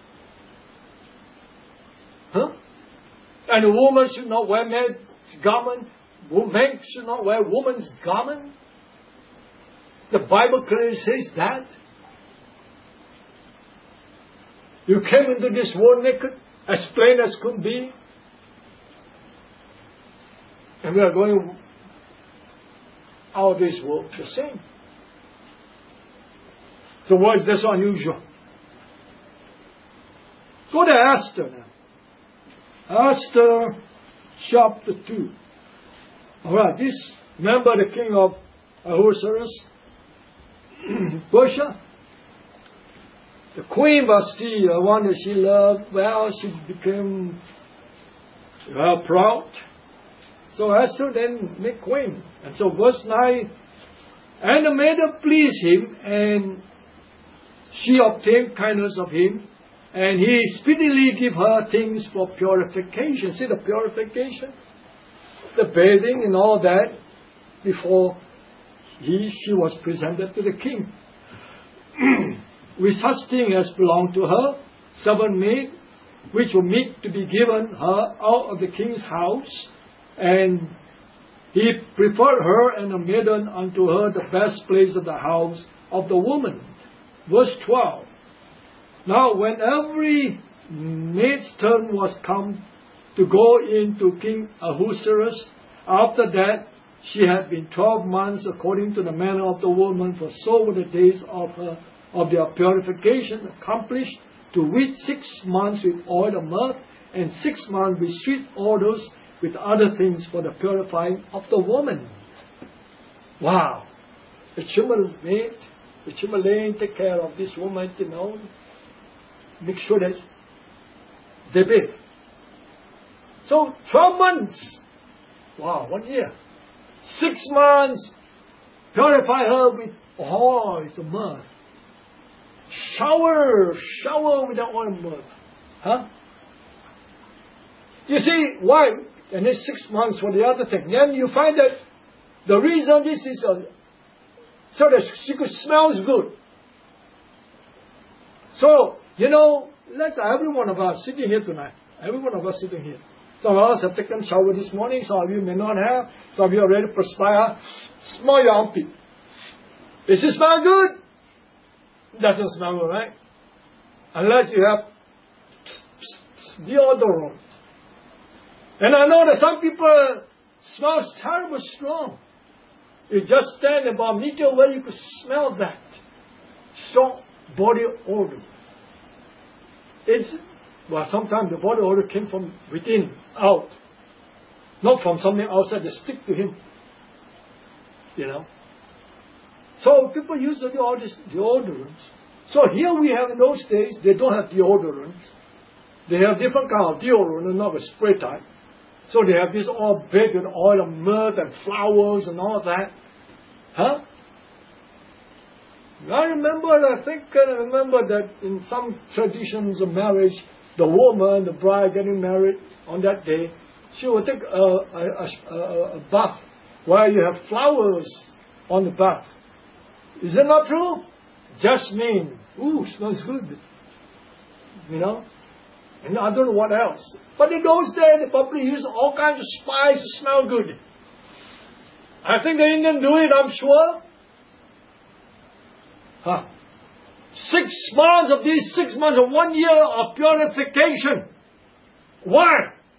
Huh? And a woman should not wear men's garment. Men should not wear woman's garment. The Bible clearly says that. You came into this world naked, as plain as could be. And we are going out of this world the same. So why is that so unusual? Go to Esther now. Esther chapter two. Alright, this, remember the king of Ahasuerus, Persia? The queen Vashti, the one that she loved, well, she became well proud. So Esther then made queen. And so verse nine, and the maiden pleased him, and she obtained kindness of him, and he speedily gave her things for purification. See the purification? The bathing and all that before he, she was presented to the king. With such thing as belonged to her, seven maids, which were meet to be given her out of the king's house, and he preferred her and the maiden unto her the best place of the house of the woman. Verse twelve. Now when every maid's turn was come to go into King Ahasuerus, after that she had been twelve months according to the manner of the woman, for so were the days of her of their purification accomplished, to wit six months with oil of myrrh, and six months with sweet odors, with other things for the purifying of the woman. Wow! The chambermaid, the chamberlain take care of this woman, you know, make sure that they bathe. So twelve months. Wow, one year. Six months, purify her with oil of myrrh. Shower, shower with the oil of myrrh. Huh? You see, why? And then six months for the other thing. Then you find that the reason this is a, so that she could smell good. So, you know, let's every one of us sitting here tonight, every one of us sitting here. Some of us have taken shower this morning, some of you may not have, some of you already perspire. Smell your armpit. Does it smell good? It doesn't smell good, right? Unless you have deodorant. And I know that some people smells terribly strong. You just stand about a meter away, you could smell that strong body odor. It's, well, sometimes the body odor came from within, out. Not from something outside that stick to him. You know. So people use all these deodorants. So here we have in those days, they don't have deodorants. They have different kind of deodorant, not a spray type. So they have this all baked in oil of myrrh and flowers and all that. Huh? I remember, I think I remember that in some traditions of marriage, the woman, the bride getting married on that day, she will take a, a, a, a bath where you have flowers on the bath. Is it not true? Jasmine. Ooh, smells good. You know? And I don't know what else. But in those days, they probably used all kinds of spice to smell good. I think the Indian do it, I'm sure. Huh. Six months of these six months of one year of purification. Why?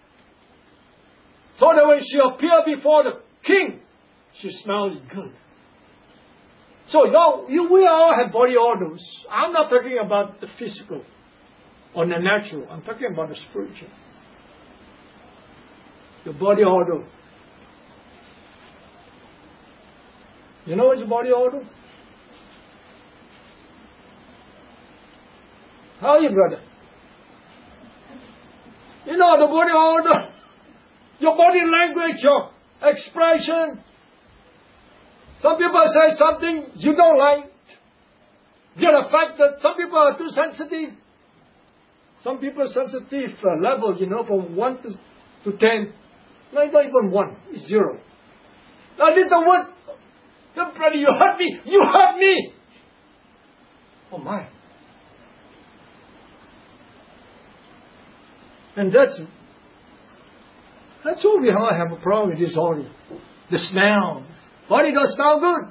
So that when she appeared before the king, she smells good. So y'all, you, we all have body odors. I'm not talking about the physical or the natural. I'm talking about the spiritual. Your body odor. You know what's a body odor? How are you, brother? You know the body odor. Your body language, your expression. Some people say something you don't like. Due to the fact that some people are too sensitive. Some people sensitive uh, level, you know, from one to, to ten. No, it's not even one. It's zero. Now, did the word, the brother, you hurt me. You hurt me. Oh my. And that's that's all we have a problem with this all. The smells. Body don't smell good.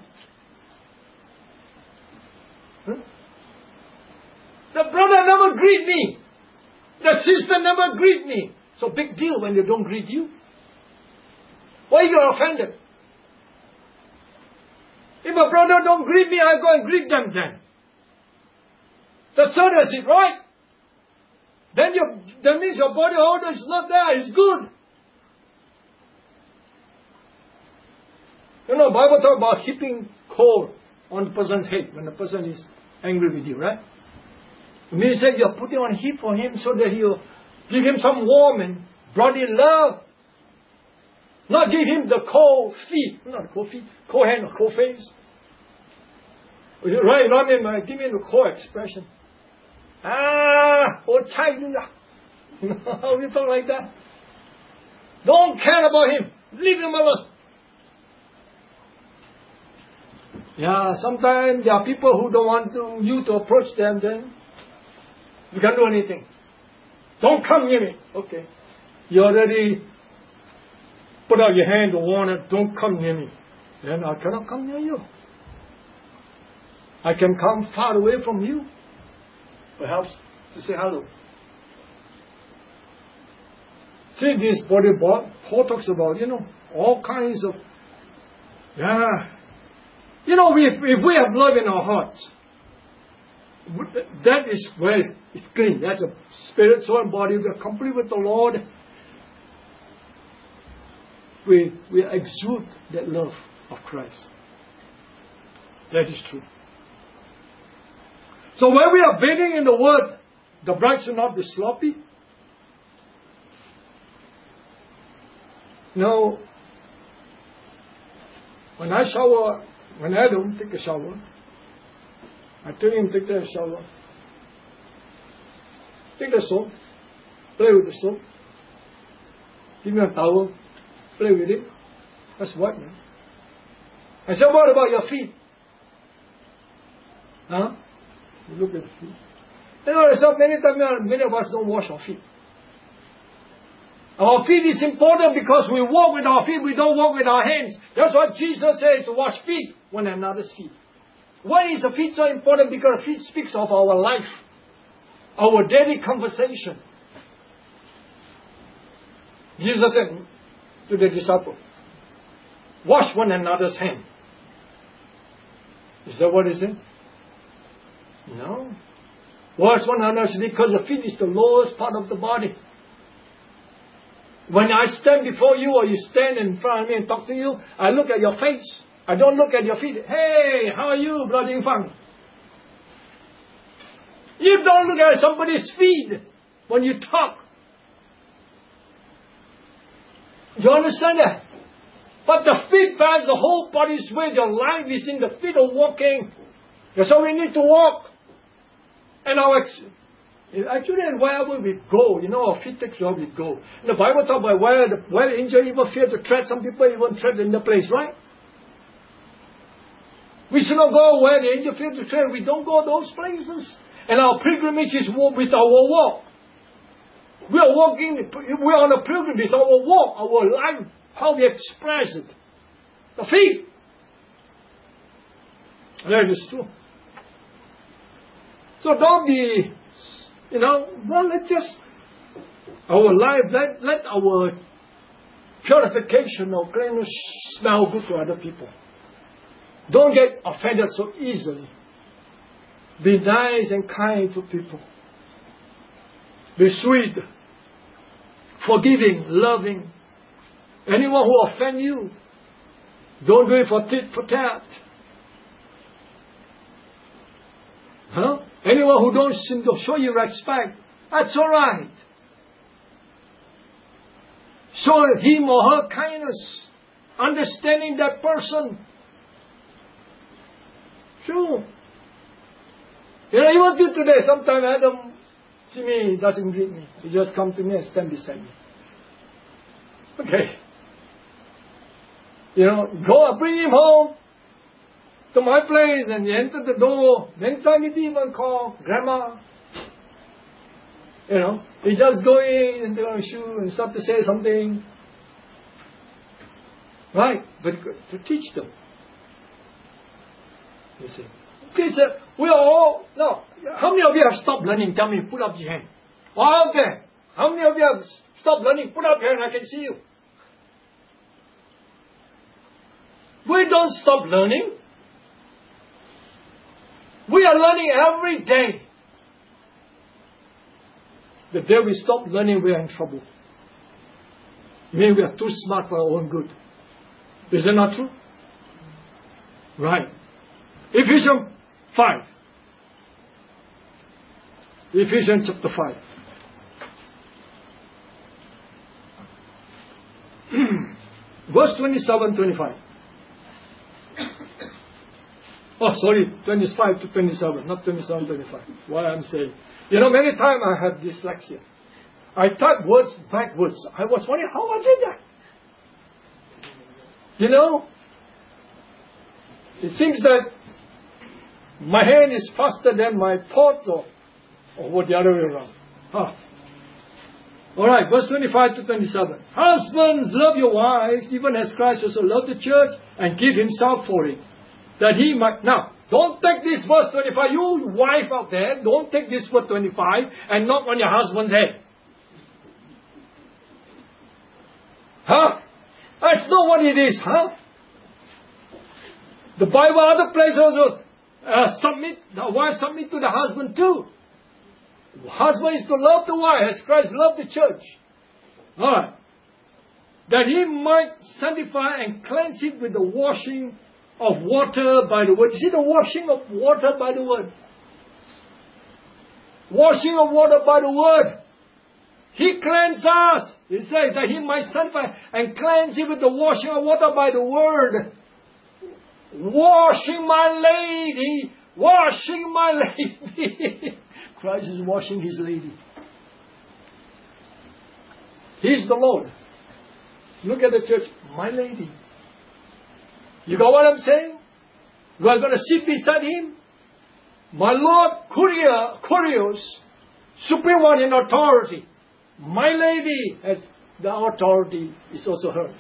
Huh? The brother never greet me. The sister never greet me. So big deal when they don't greet you. Why you are offended? If a brother don't greet me, I go and greet them then. The settles it, right? Then your, that means your body odor is not there, it's good. You know, Bible talk about heaping coal on the person's head when the person is angry with you, right? It means that you're putting on heat for him so that he'll give him some warm and brotherly love. Not give him the cold feet, not cold feet, cold hand or cold face. Right, not him, uh, give him the cold expression. Ah, oh China. No, we talk like that. Don't care about him. Leave him alone. Yeah, sometimes there are people who don't want to, you to approach them, then you can't do anything. Don't come near me. Okay. You already put out your hand to warn it, don't come near me. Then I cannot come near you. I can come far away from you. Perhaps to say hello. See this body, Paul talks about, you know, all kinds of, yeah. You know, if, if we have love in our hearts, that is where it's clean. That's a spirit, soul, and body. We are complete with the Lord. We, we exude that love of Christ. That is true. So when we are bathing in the Word, the bride should not be sloppy. No. When I shower, when I don't take a shower, I tell him take the shower. Take the soap, play with the soap. Give me a towel, play with it. That's what, man. I said, what about your feet? Huh? You look at the feet. You know, so many times, many of us don't wash our feet. Our feet is important because we walk with our feet, we don't walk with our hands. That's what Jesus says, to wash feet, one another's feet. Why is the feet so important? Because the feet speaks of our life, our daily conversation. Jesus said to the disciples, wash one another's hand. Is that what he said? No. Wash one another's because the feet is the lowest part of the body. When I stand before you or you stand in front of me and talk to you, I look at your face. I don't look at your feet. Hey, how are you, Brother Yingfang? You don't look at somebody's feet when you talk. You understand that? But the feet bears the whole body's weight. Your life is in the feet of walking. That's how we need to walk. And our ex- actually, wherever we go, you know, our feet takes where we go. And the Bible talks about where the, where the angel even fear to tread. Some people even tread in the place, right? We should not go where the angel fear to tread. We don't go those places. And our pilgrimage is with our walk. We are walking, we are on a pilgrimage. Our walk, our life, how we express it. The feet. That is true. So don't be, you know, well, let's just, our life, let, let our purification or cleanness smell good to other people. Don't get offended so easily. Be nice and kind to people. Be sweet, forgiving, loving. Anyone who offends you, don't do it for tit for tat. Huh? Anyone who don't seem to show you respect, that's all right. Show him or her kindness, understanding that person. Sure. You know, even till today, sometimes Adam see me, he doesn't greet me. He just come to me and stand beside me. Okay. You know, go bring him home to my place, and he entered the door. Many times he didn't even call grandma. You know, he just go in and put on his shoe and start to say something. Right, but to teach them. You see. Kids, uh, we are all, no, how many of you have stopped learning? Tell me, put up your hand. Oh, okay. How many of you have stopped learning? Put up your hand, I can see you. We don't stop learning. We are learning every day. The day we stop learning, we are in trouble. Maybe we are too smart for our own good. Is it not true? Right. Ephesians five. Ephesians chapter five. Verse twenty-seven, twenty-five. Oh, sorry, twenty-five to twenty-seven, not twenty-seven, twenty-five. What I'm saying. You know, many times I have dyslexia. I type words backwards. I was wondering how I did that. You know, it seems that my hand is faster than my thoughts, or, or what the other way around. Huh. All right, verse twenty-five to twenty-seven. Husbands, love your wives, even as Christ also loved the church and gave himself for it, that he might... Now, don't take this verse twenty-five. You wife out there, don't take this verse twenty-five and knock on your husband's head. Huh? That's not what it is, huh? The Bible, other places also uh, submit, the wife submit to the husband too. The husband is to love the wife as Christ loved the church. Alright. That he might sanctify and cleanse it with the washing of water by the word. You see the washing of water by the word. Washing of water by the word. He cleansed us. He says that he might sanctify and cleanse it with the washing of water by the word. Washing my lady. Washing my lady. Christ is washing his lady. He's the Lord. Look at the church. My lady. You got what I'm saying? You are going to sit beside him. My Lord, Kyrios, Kyrios, supreme one in authority. My lady has the authority is also hers.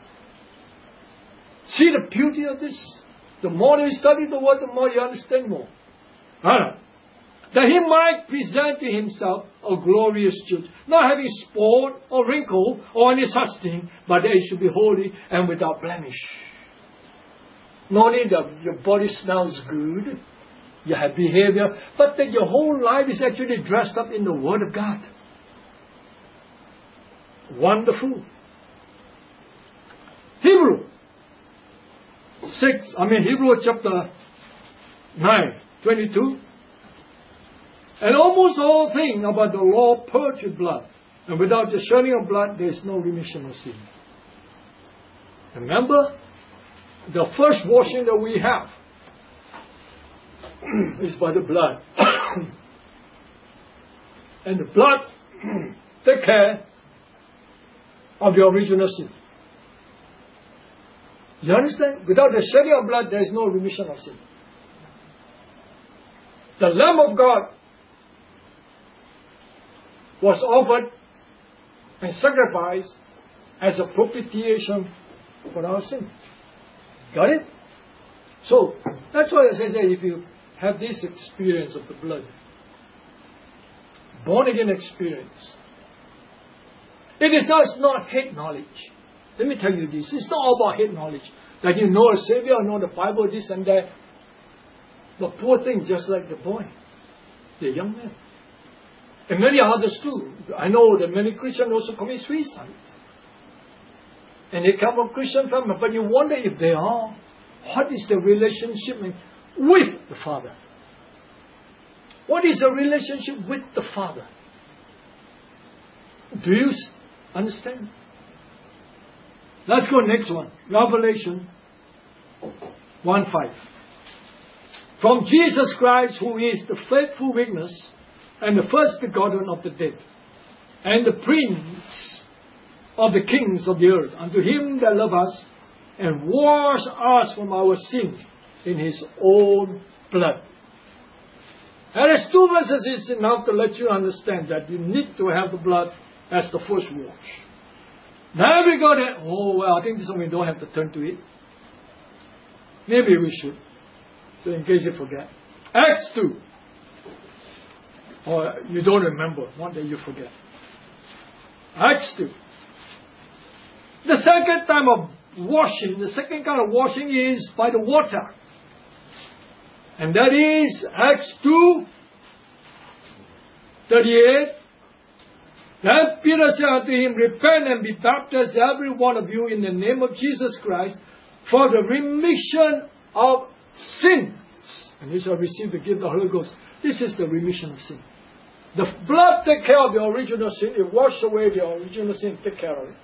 See the beauty of this? The more you study the word, the more you understand more. Huh? That he might present to himself a glorious church, not having spot or wrinkle or any such thing, but that it should be holy and without blemish. Not only that your body smells good, you have behavior, but that your whole life is actually dressed up in the Word of God. Wonderful. Hebrew six, I mean Hebrew chapter nine, twenty-two. And almost all things about the law purge with blood. And without the shedding of blood, there is no remission of sin. Remember, the first washing that we have is by the blood. And the blood take care of the original sin. You understand? Without the shedding of blood, there is no remission of sin. The Lamb of God was offered and sacrificed as a propitiation for our sin. Got it? So, that's why I say that if you have this experience of the blood, born again experience, it is just not head knowledge. Let me tell you this, it's not all about head knowledge. That you know a Savior, know the Bible, this and that. But poor thing, just like the boy, the young man. And many others too. I know that many Christians also commit suicide. And they come from Christian family, but you wonder if they are. What is the relationship with the Father? What is the relationship with the Father? Do you understand? Let's go next one. Revelation one five. From Jesus Christ, who is the faithful witness and the first begotten of the dead, and the Prince of the kings of the earth, unto him that loved us and washed us from our sins in his own blood. And there's two verses is enough to let you understand that you need to have the blood as the first wash. Now we got it. Oh, well, I think this one we don't have to turn to it. Maybe we should. So in case you forget. Acts two. Or you don't remember. One day you forget. Acts two. The second time of washing, the second kind of washing is by the water. And that is Acts two thirty-eight. Then Peter said unto him, Repent and be baptized every one of you in the name of Jesus Christ for the remission of sins. And you shall receive the gift of the Holy Ghost. This is the remission of sin. The blood takes care of the original sin. It washes away the original sin. Take care of it.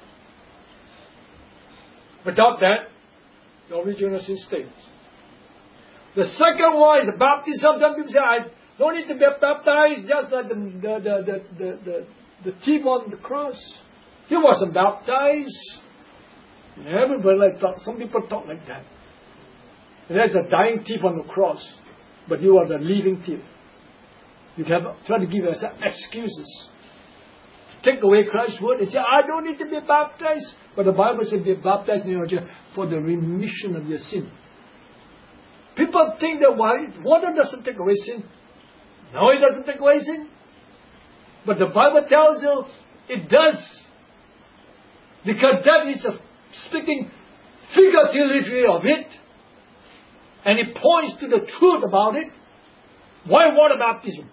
Without that, the original sin stays. The second one is baptism. Some people say, I don't need to be baptized, just like the, the, the, the, the, the, the thief on the cross. He wasn't baptized. Everybody like that. Some people talk like that. There's a dying thief on the cross, but you are the living thief. You can try to give yourself excuses. Take away Christ's word and say, I don't need to be baptized. But the Bible says be baptized in your for the remission of your sin. People think that water doesn't take away sin. No, it doesn't take away sin. But the Bible tells you it does. Because that is a speaking figuratively of it. And it points to the truth about it. Why water baptism?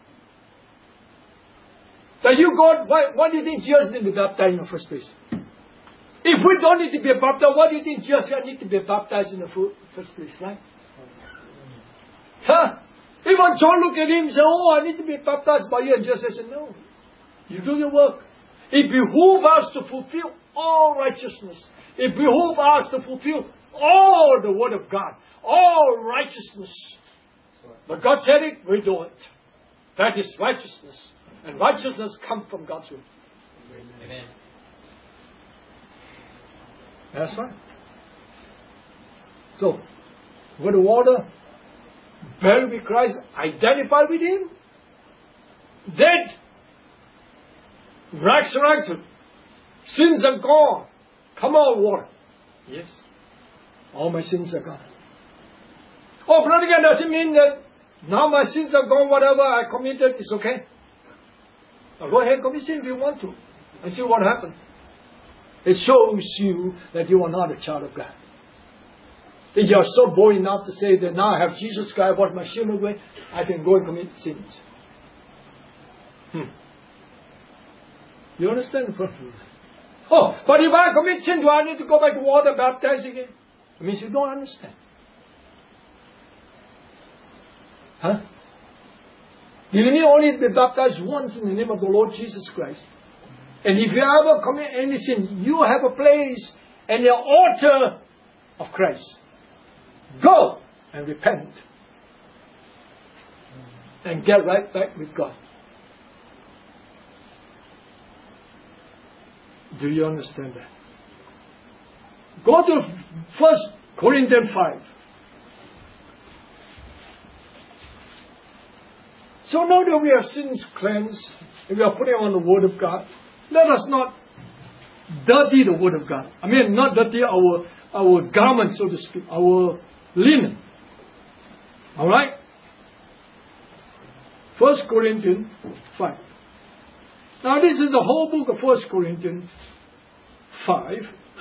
That you God, why, why do you think Jesus didn't be baptized in the first place? If we don't need to be baptized, why do you think Jesus need to be baptized in the first place, right? Huh? Even John looked at him and said, oh, I need to be baptized by you. And Jesus said, no. You do your work. It behooves us to fulfill all righteousness. It behooves us to fulfill all the word of God. All righteousness. But God said it, we do it. That is righteousness. And righteousness comes from God's word. Amen. That's right. So, with the water, buried with Christ, identified with Him, dead, resurrected, sins are gone. Come on, water. Yes. All my sins are gone. Oh, blood again doesn't mean that now my sins are gone, whatever I committed is okay. Now go ahead, commit sin if you want to. And see what happens. It shows you that you are not a child of God. If you are so bold enough to say that now I have Jesus Christ, wash my sin away, I can go and commit sins. Hmm. You understand the problem? Oh, but if I commit sin, do I need to go back to water baptized again? It means you don't understand. Huh? You need only to be baptized once in the name of the Lord Jesus Christ. And if you ever commit any sin, you have a place and the altar of Christ. Go and repent. And get right back with God. Do you understand that? Go to First Corinthians five. So now that we have sins cleansed, and we are putting on the Word of God, let us not dirty the Word of God. I mean, not dirty our, our garment, so to speak, our linen. Alright? First Corinthians five. Now this is the whole book of First Corinthians five.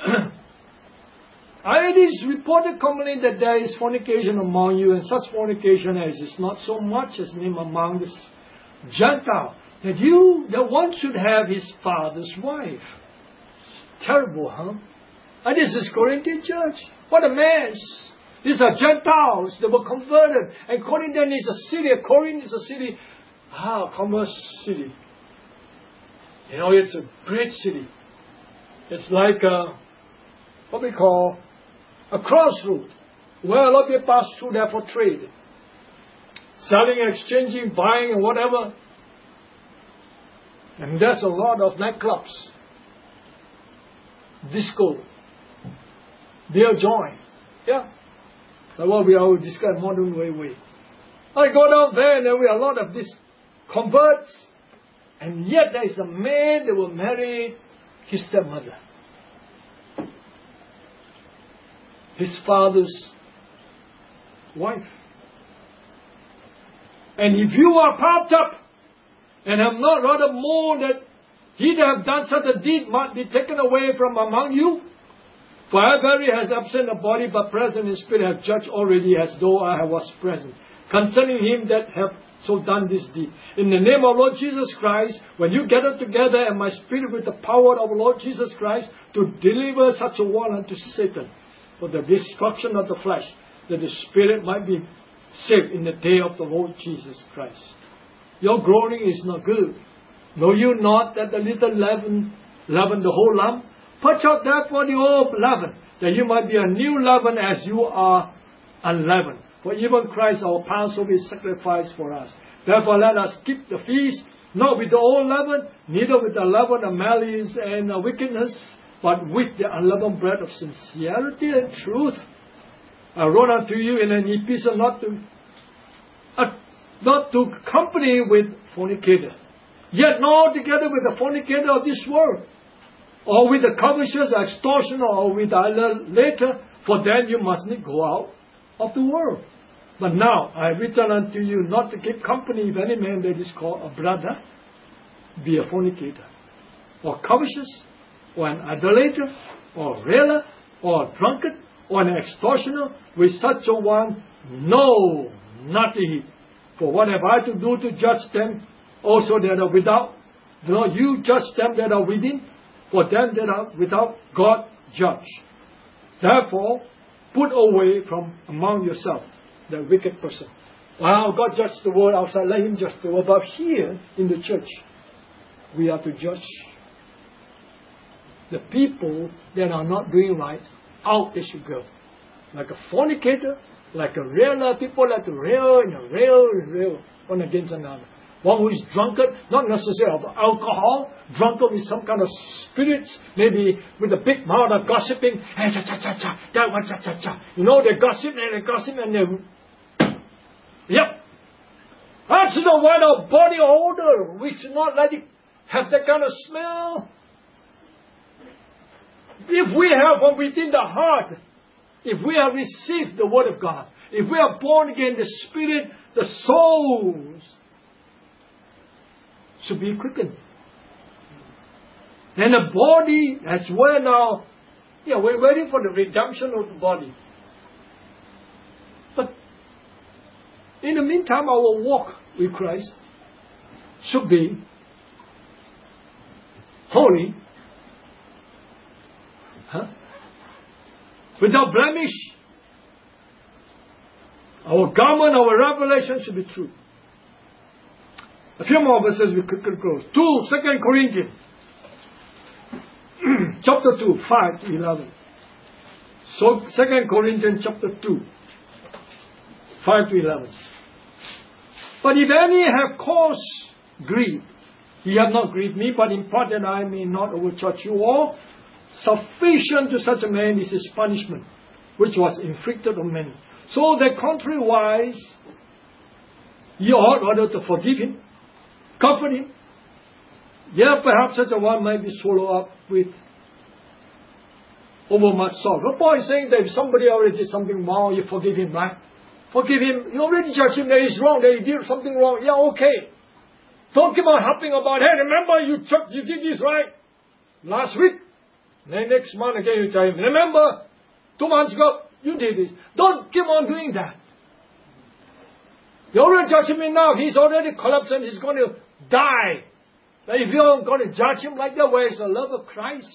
It is reported commonly that there is fornication among you, and such fornication as is not so much as name among the Gentiles, that you, that one should have his father's wife. Terrible, huh? And this is Corinthian church. What a mess. These are Gentiles that were converted. And Corinthian is a city. Corinth is a city. Ah, commerce city. You know, it's a great city. It's like a, what we call a crossroad, where a lot of people pass through there for trade. Selling, exchanging, buying, and whatever. And there's a lot of nightclubs. Disco. Beer joint. Yeah. That's what we always describe modern way way. I go down there and there were a lot of these converts. And yet there is a man that will marry his stepmother. His father's wife. And if you are puffed up and have not rather more that he that have done such a deed might be taken away from among you, for I very has absent a body but present in spirit have judged already as though I was present. concerning him that have so done this deed. In the name of Lord Jesus Christ, when you gather together and my spirit with the power of Lord Jesus Christ to deliver such a one unto Satan for the destruction of the flesh, that the spirit might be saved in the day of the Lord Jesus Christ. Your groaning is not good. Know you not that the little leaven leaven the whole lump? Purge out therefore the old leaven, that you might be a new leaven as you are unleavened. For even Christ our Passover is sacrificed for us. Therefore let us keep the feast, not with the old leaven, neither with the leaven of malice and uh, wickedness, but with the unleavened bread of sincerity and truth. I wrote unto you in an epistle not to uh, not to company with fornicators, yet not together with the fornicator of this world, or with the covetous, extortioner, or with the idolater, for then you must not go out of the world. But now I have written unto you not to keep company with any man that is called a brother, be a fornicator, or covetous, or an idolater, or a railer, or a drunkard, or an extortioner. With such a one, no, not to eat. For what have I to do to judge them also that are without? Do not you judge them that are within? For them that are without, God judge. Therefore, put away from among yourself the wicked person. Wow, God judged the world outside, let him judge the world. But here in the church, we are to judge the people that are not doing right. Out they should go. Like a fornicator, like a railer, people like to rail and rail and rail one against another. One who is drunkard, not necessarily of alcohol, drunkard with some kind of spirits, maybe with a big mouth of gossiping, hey, cha cha cha cha, that one cha cha cha. You know, they gossip and they gossip and they, yep. That's the word of body odor. We should not let it have that kind of smell. If we have from within the heart, if we have received the word of God, if we are born again, the spirit, the souls should be quickened. And the body, as well now, yeah, we're waiting for the redemption of the body. But in the meantime, our walk with Christ should be holy, huh? Without blemish. Our garment, our revelation should be true. A few more verses we could close. Two, Second Corinthians, chapter two, five to eleven. So Second Corinthians chapter two, five to eleven. But if any have caused grief, ye have not grieved me, but in part that I may not overcharge you all. Sufficient to such a man is his punishment, which was inflicted on many. So that contrariwise, ye ought rather to forgive him, comfort him. Yeah, perhaps such a one might be swallowed up with overmuch sorrow. The Paul is saying that if somebody already did something wrong, you forgive him, right? Forgive him. You already judge him that he's wrong, that he did something wrong. Yeah, okay. Don't keep on harping about, hey, remember you took, you did this right last week. Then next month again you tell him, remember, two months ago, you did this. Don't keep on doing that. You already judge him enough. He's already collapsed and he's going to die. But if you're going to judge him like that, where is the love of Christ?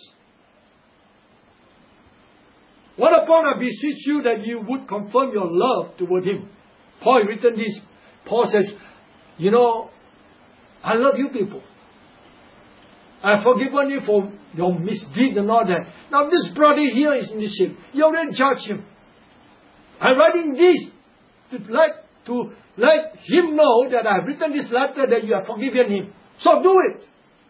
What upon I beseech you that you would confirm your love toward him. Paul written this. Paul says, you know, I love you people. I have forgiven you for your misdeed and all that. Now this brother here is in the ship. You already judge him. I'm writing this to let, to let him know that I have written this letter that you have forgiven him. So do it.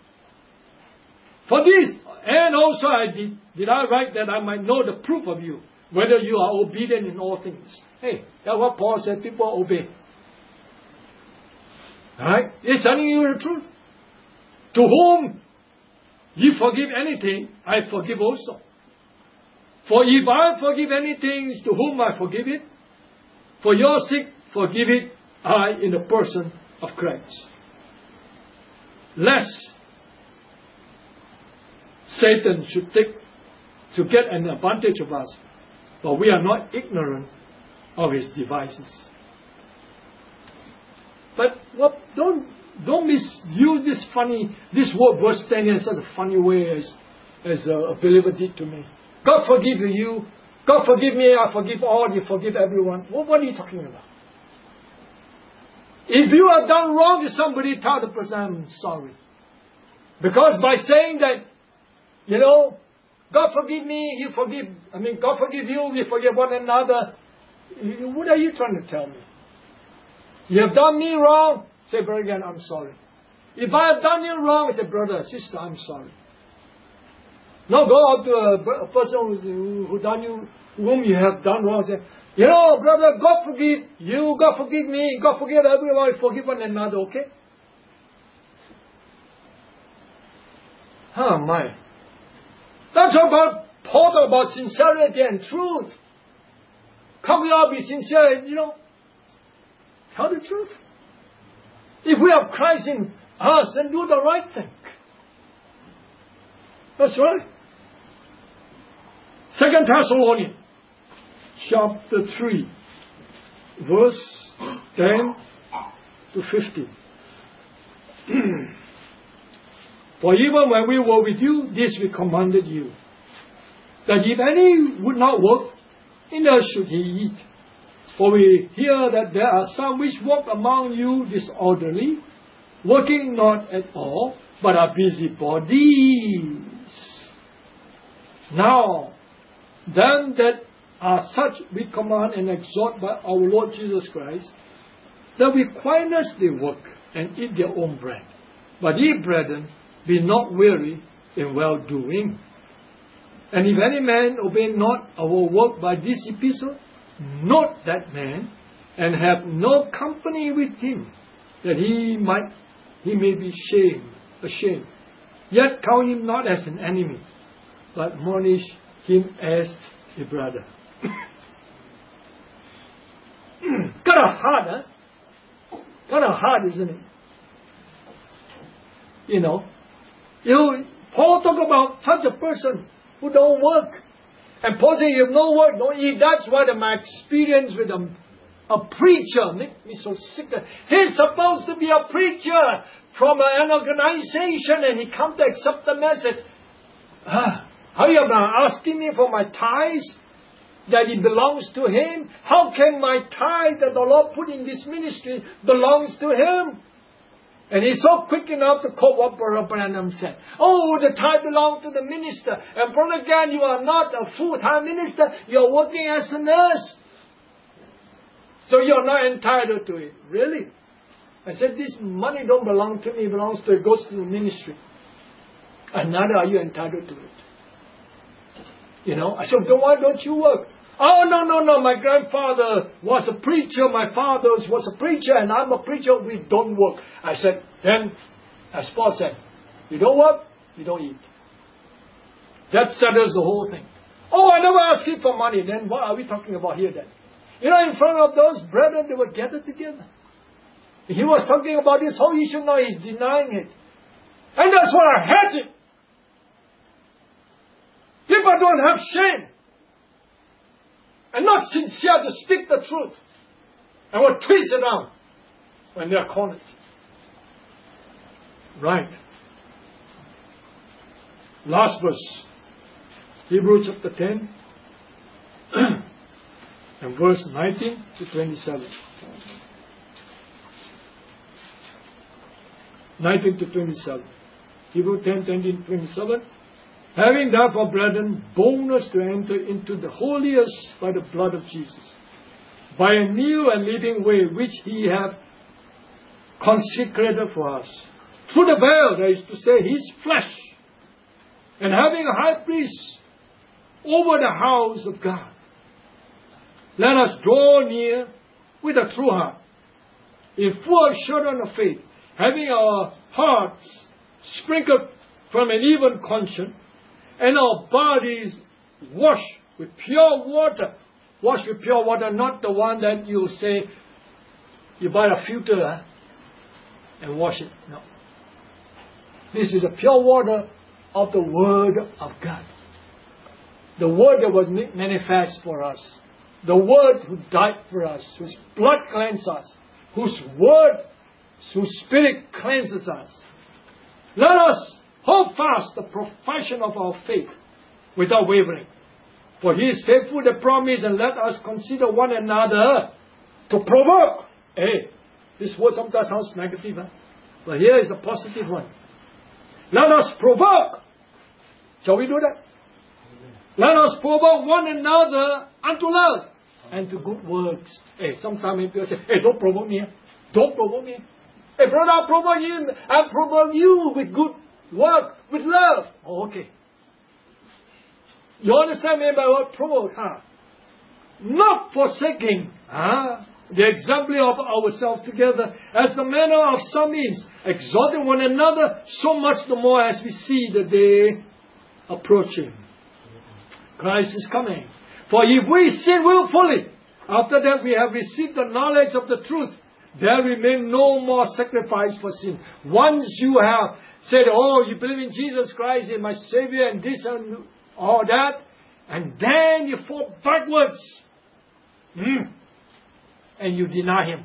For this, and also I did, did I write that I might know the proof of you, whether you are obedient in all things. Hey, that's what Paul said, people obey. Alright? He's telling you the truth. To whom you forgive anything, I forgive also. For if I forgive anything, to whom I forgive it, for your sake forgive it, I in the person of Christ. Lest Satan should take, to get an advantage of us, but we are not ignorant of his devices. But what, don't don't misuse this funny, this word verse ten in such a funny way as, as a, a believer did to me. God forgive you. God forgive me, I forgive all, you forgive everyone. What, what are you talking about? If you have done wrong to somebody, tell the person, I'm sorry. Because by saying that, you know, God forgive me, you forgive, I mean, God forgive you, we forgive one another. What are you trying to tell me? You have done me wrong, say, brother, again, I'm sorry. If I have done you wrong, say, brother, sister, I'm sorry. No, go up to a, a person who, who done you, whom you have done wrong, say, you know, brother, God forgive you, God forgive me, God forgive everyone, forgive one another, okay? Oh my. That's about, Paul talk about sincerity and truth. Can we all be sincere, you know? Tell the truth. If we have Christ in us, then do the right thing. That's right. Second Thessalonians, chapter three, verse ten to fifteen. For even when we were with you, this we commanded you, that if any would not work, neither should he eat. For we hear that there are some which walk among you disorderly, working not at all, but are busybodies. Now, them that are such we command and exhort by our Lord Jesus Christ, that with quietness they work and eat their own bread. But ye, brethren, be not weary in well-doing. And if any man obey not our work by this epistle, note that man, and have no company with him, that he might he may be shamed, ashamed. Yet count him not as an enemy, but admonish him as a brother. Got a heart, huh? Got a heart, isn't it? You know, you know, Paul talk about such a person who don't work. And Paul said, you have no work, don't eat. That's why my experience with a, a preacher makes me so sick. He's supposed to be a preacher from an organization, and he come to accept the message. Ah, how you are asking me for my tithes? That it belongs to him? How can my tithe that the Lord put in this ministry belongs to him? And he's so quick enough to quote what Brother Branham said. Oh, the tithe belongs to the minister. And Brother again, you are not a full-time minister. You're working as a nurse. So you're not entitled to it. Really? I said, this money don't belong to me. It belongs to, it goes to the ministry. And neither are you entitled to it. You know? I said, then why don't you work? Oh, no, no, no, my grandfather was a preacher, my father was a preacher, and I'm a preacher, we don't work. I said, then, as Paul said, you don't work, you don't eat. That settles the whole thing. Oh, I never asked him for money, then what are we talking about here then? You know, in front of those brethren, they were gathered together. He was talking about this whole issue, now he's denying it. And that's what I hate it. People don't have shame. And not sincere to speak the truth. And will twist it around when they are cornered. Right. Last verse. Hebrews chapter ten. And verse nineteen to twenty-seven. nineteen to twenty-seven. Hebrews ten, nineteen to twenty-seven. Having therefore, brethren, boldness to enter into the holiest by the blood of Jesus, by a new and living way which he hath consecrated for us, through the veil, that is to say, his flesh, and having a high priest over the house of God, let us draw near with a true heart, in full assurance of faith, having our hearts sprinkled from an even conscience, and our bodies washed with pure water. Washed with pure water, not the one that you say, you buy a filter huh, and wash it. No. This is the pure water of the Word of God. The Word that was manifest for us. The Word who died for us, whose blood cleansed us, whose Word whose Spirit cleanses us. Let us hold fast the profession of our faith without wavering. For He is faithful to promise, and let us consider one another to provoke. Hey, this word sometimes sounds negative, huh? But here is the positive one. Let us provoke. Shall we do that? Let us provoke one another unto love and to good works. Hey, sometimes people say, hey, don't provoke me. Don't provoke me. Hey, brother, I'll provoke you. I'll provoke you with good work, with love. Oh, okay. You understand me by what provoke? Huh? Not forsaking huh? the assembly of ourselves together, as the manner of some is, exhorting one another, so much the more as we see the day approaching. Christ is coming. For if we sin willfully, after that we have received the knowledge of the truth, there remain no more sacrifice for sin. Once you have said, oh, you believe in Jesus Christ as my Savior and this and all that, and then you fall backwards, mm, and you deny Him,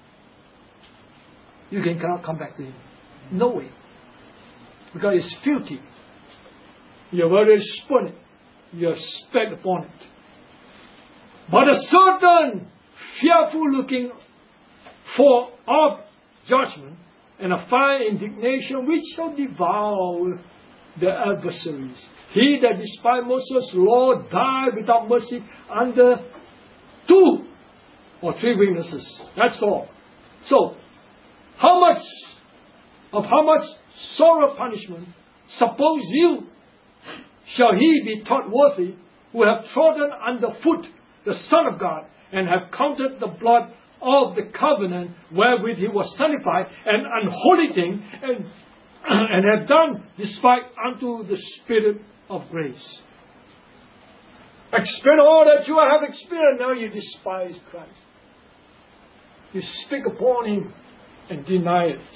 you can cannot come back to Him. No way. Because it's filthy. You have already spun it. You have spat upon it. But a certain fearful looking for of judgment and a fire indignation which shall devour the adversaries. He that despised Moses' law died without mercy under two or three witnesses. That's all. So, how much of how much sorrow punishment suppose you shall he be thought worthy who have trodden underfoot the Son of God and have counted the blood of the covenant wherewith He was sanctified an unholy thing and, and have done despite unto the Spirit of grace. Experience all that you have experienced, now you despise Christ. You speak upon Him and deny it.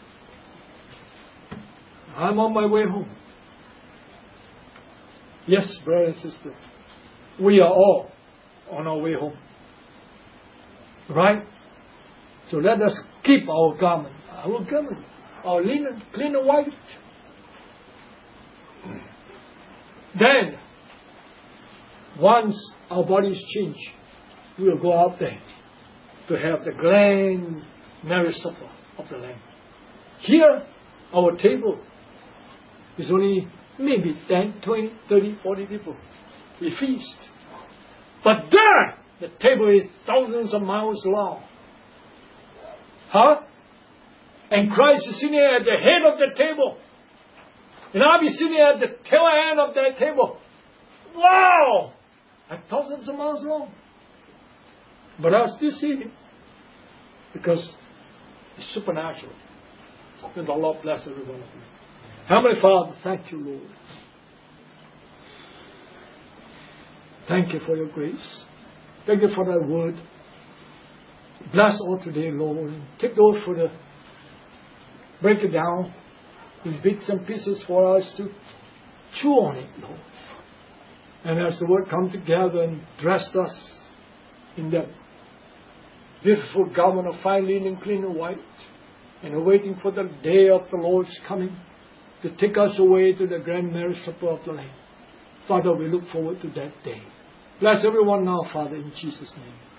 I'm on my way home. Yes, brother and sister, we are all on our way home. Right? So let us keep our garment, our garment, our linen, clean and white. Then, once our bodies change, we will go out there to have the grand marriage supper of the Lamb. Here, our table is only maybe ten, twenty, thirty, forty people. We feast. But there, the table is thousands of miles long. Huh? And Christ is sitting at the head of the table. And I'll be sitting at the tail end of that table. Wow! Like thousands of miles long. But I'll still see Him. Because it's supernatural. May the Lord bless every one of you. Heavenly Father, thank you, Lord. Thank you for your grace. Thank you for thy word. Bless all today, Lord. Take those for the, break it down in bits and pieces for us to chew on it, Lord. And as the word come together and dressed us in that beautiful garment of fine linen, clean and white, and awaiting for the day of the Lord's coming to take us away to the grand marriage supper of the Lamb. Father, we look forward to that day. Bless everyone now, Father, in Jesus' name.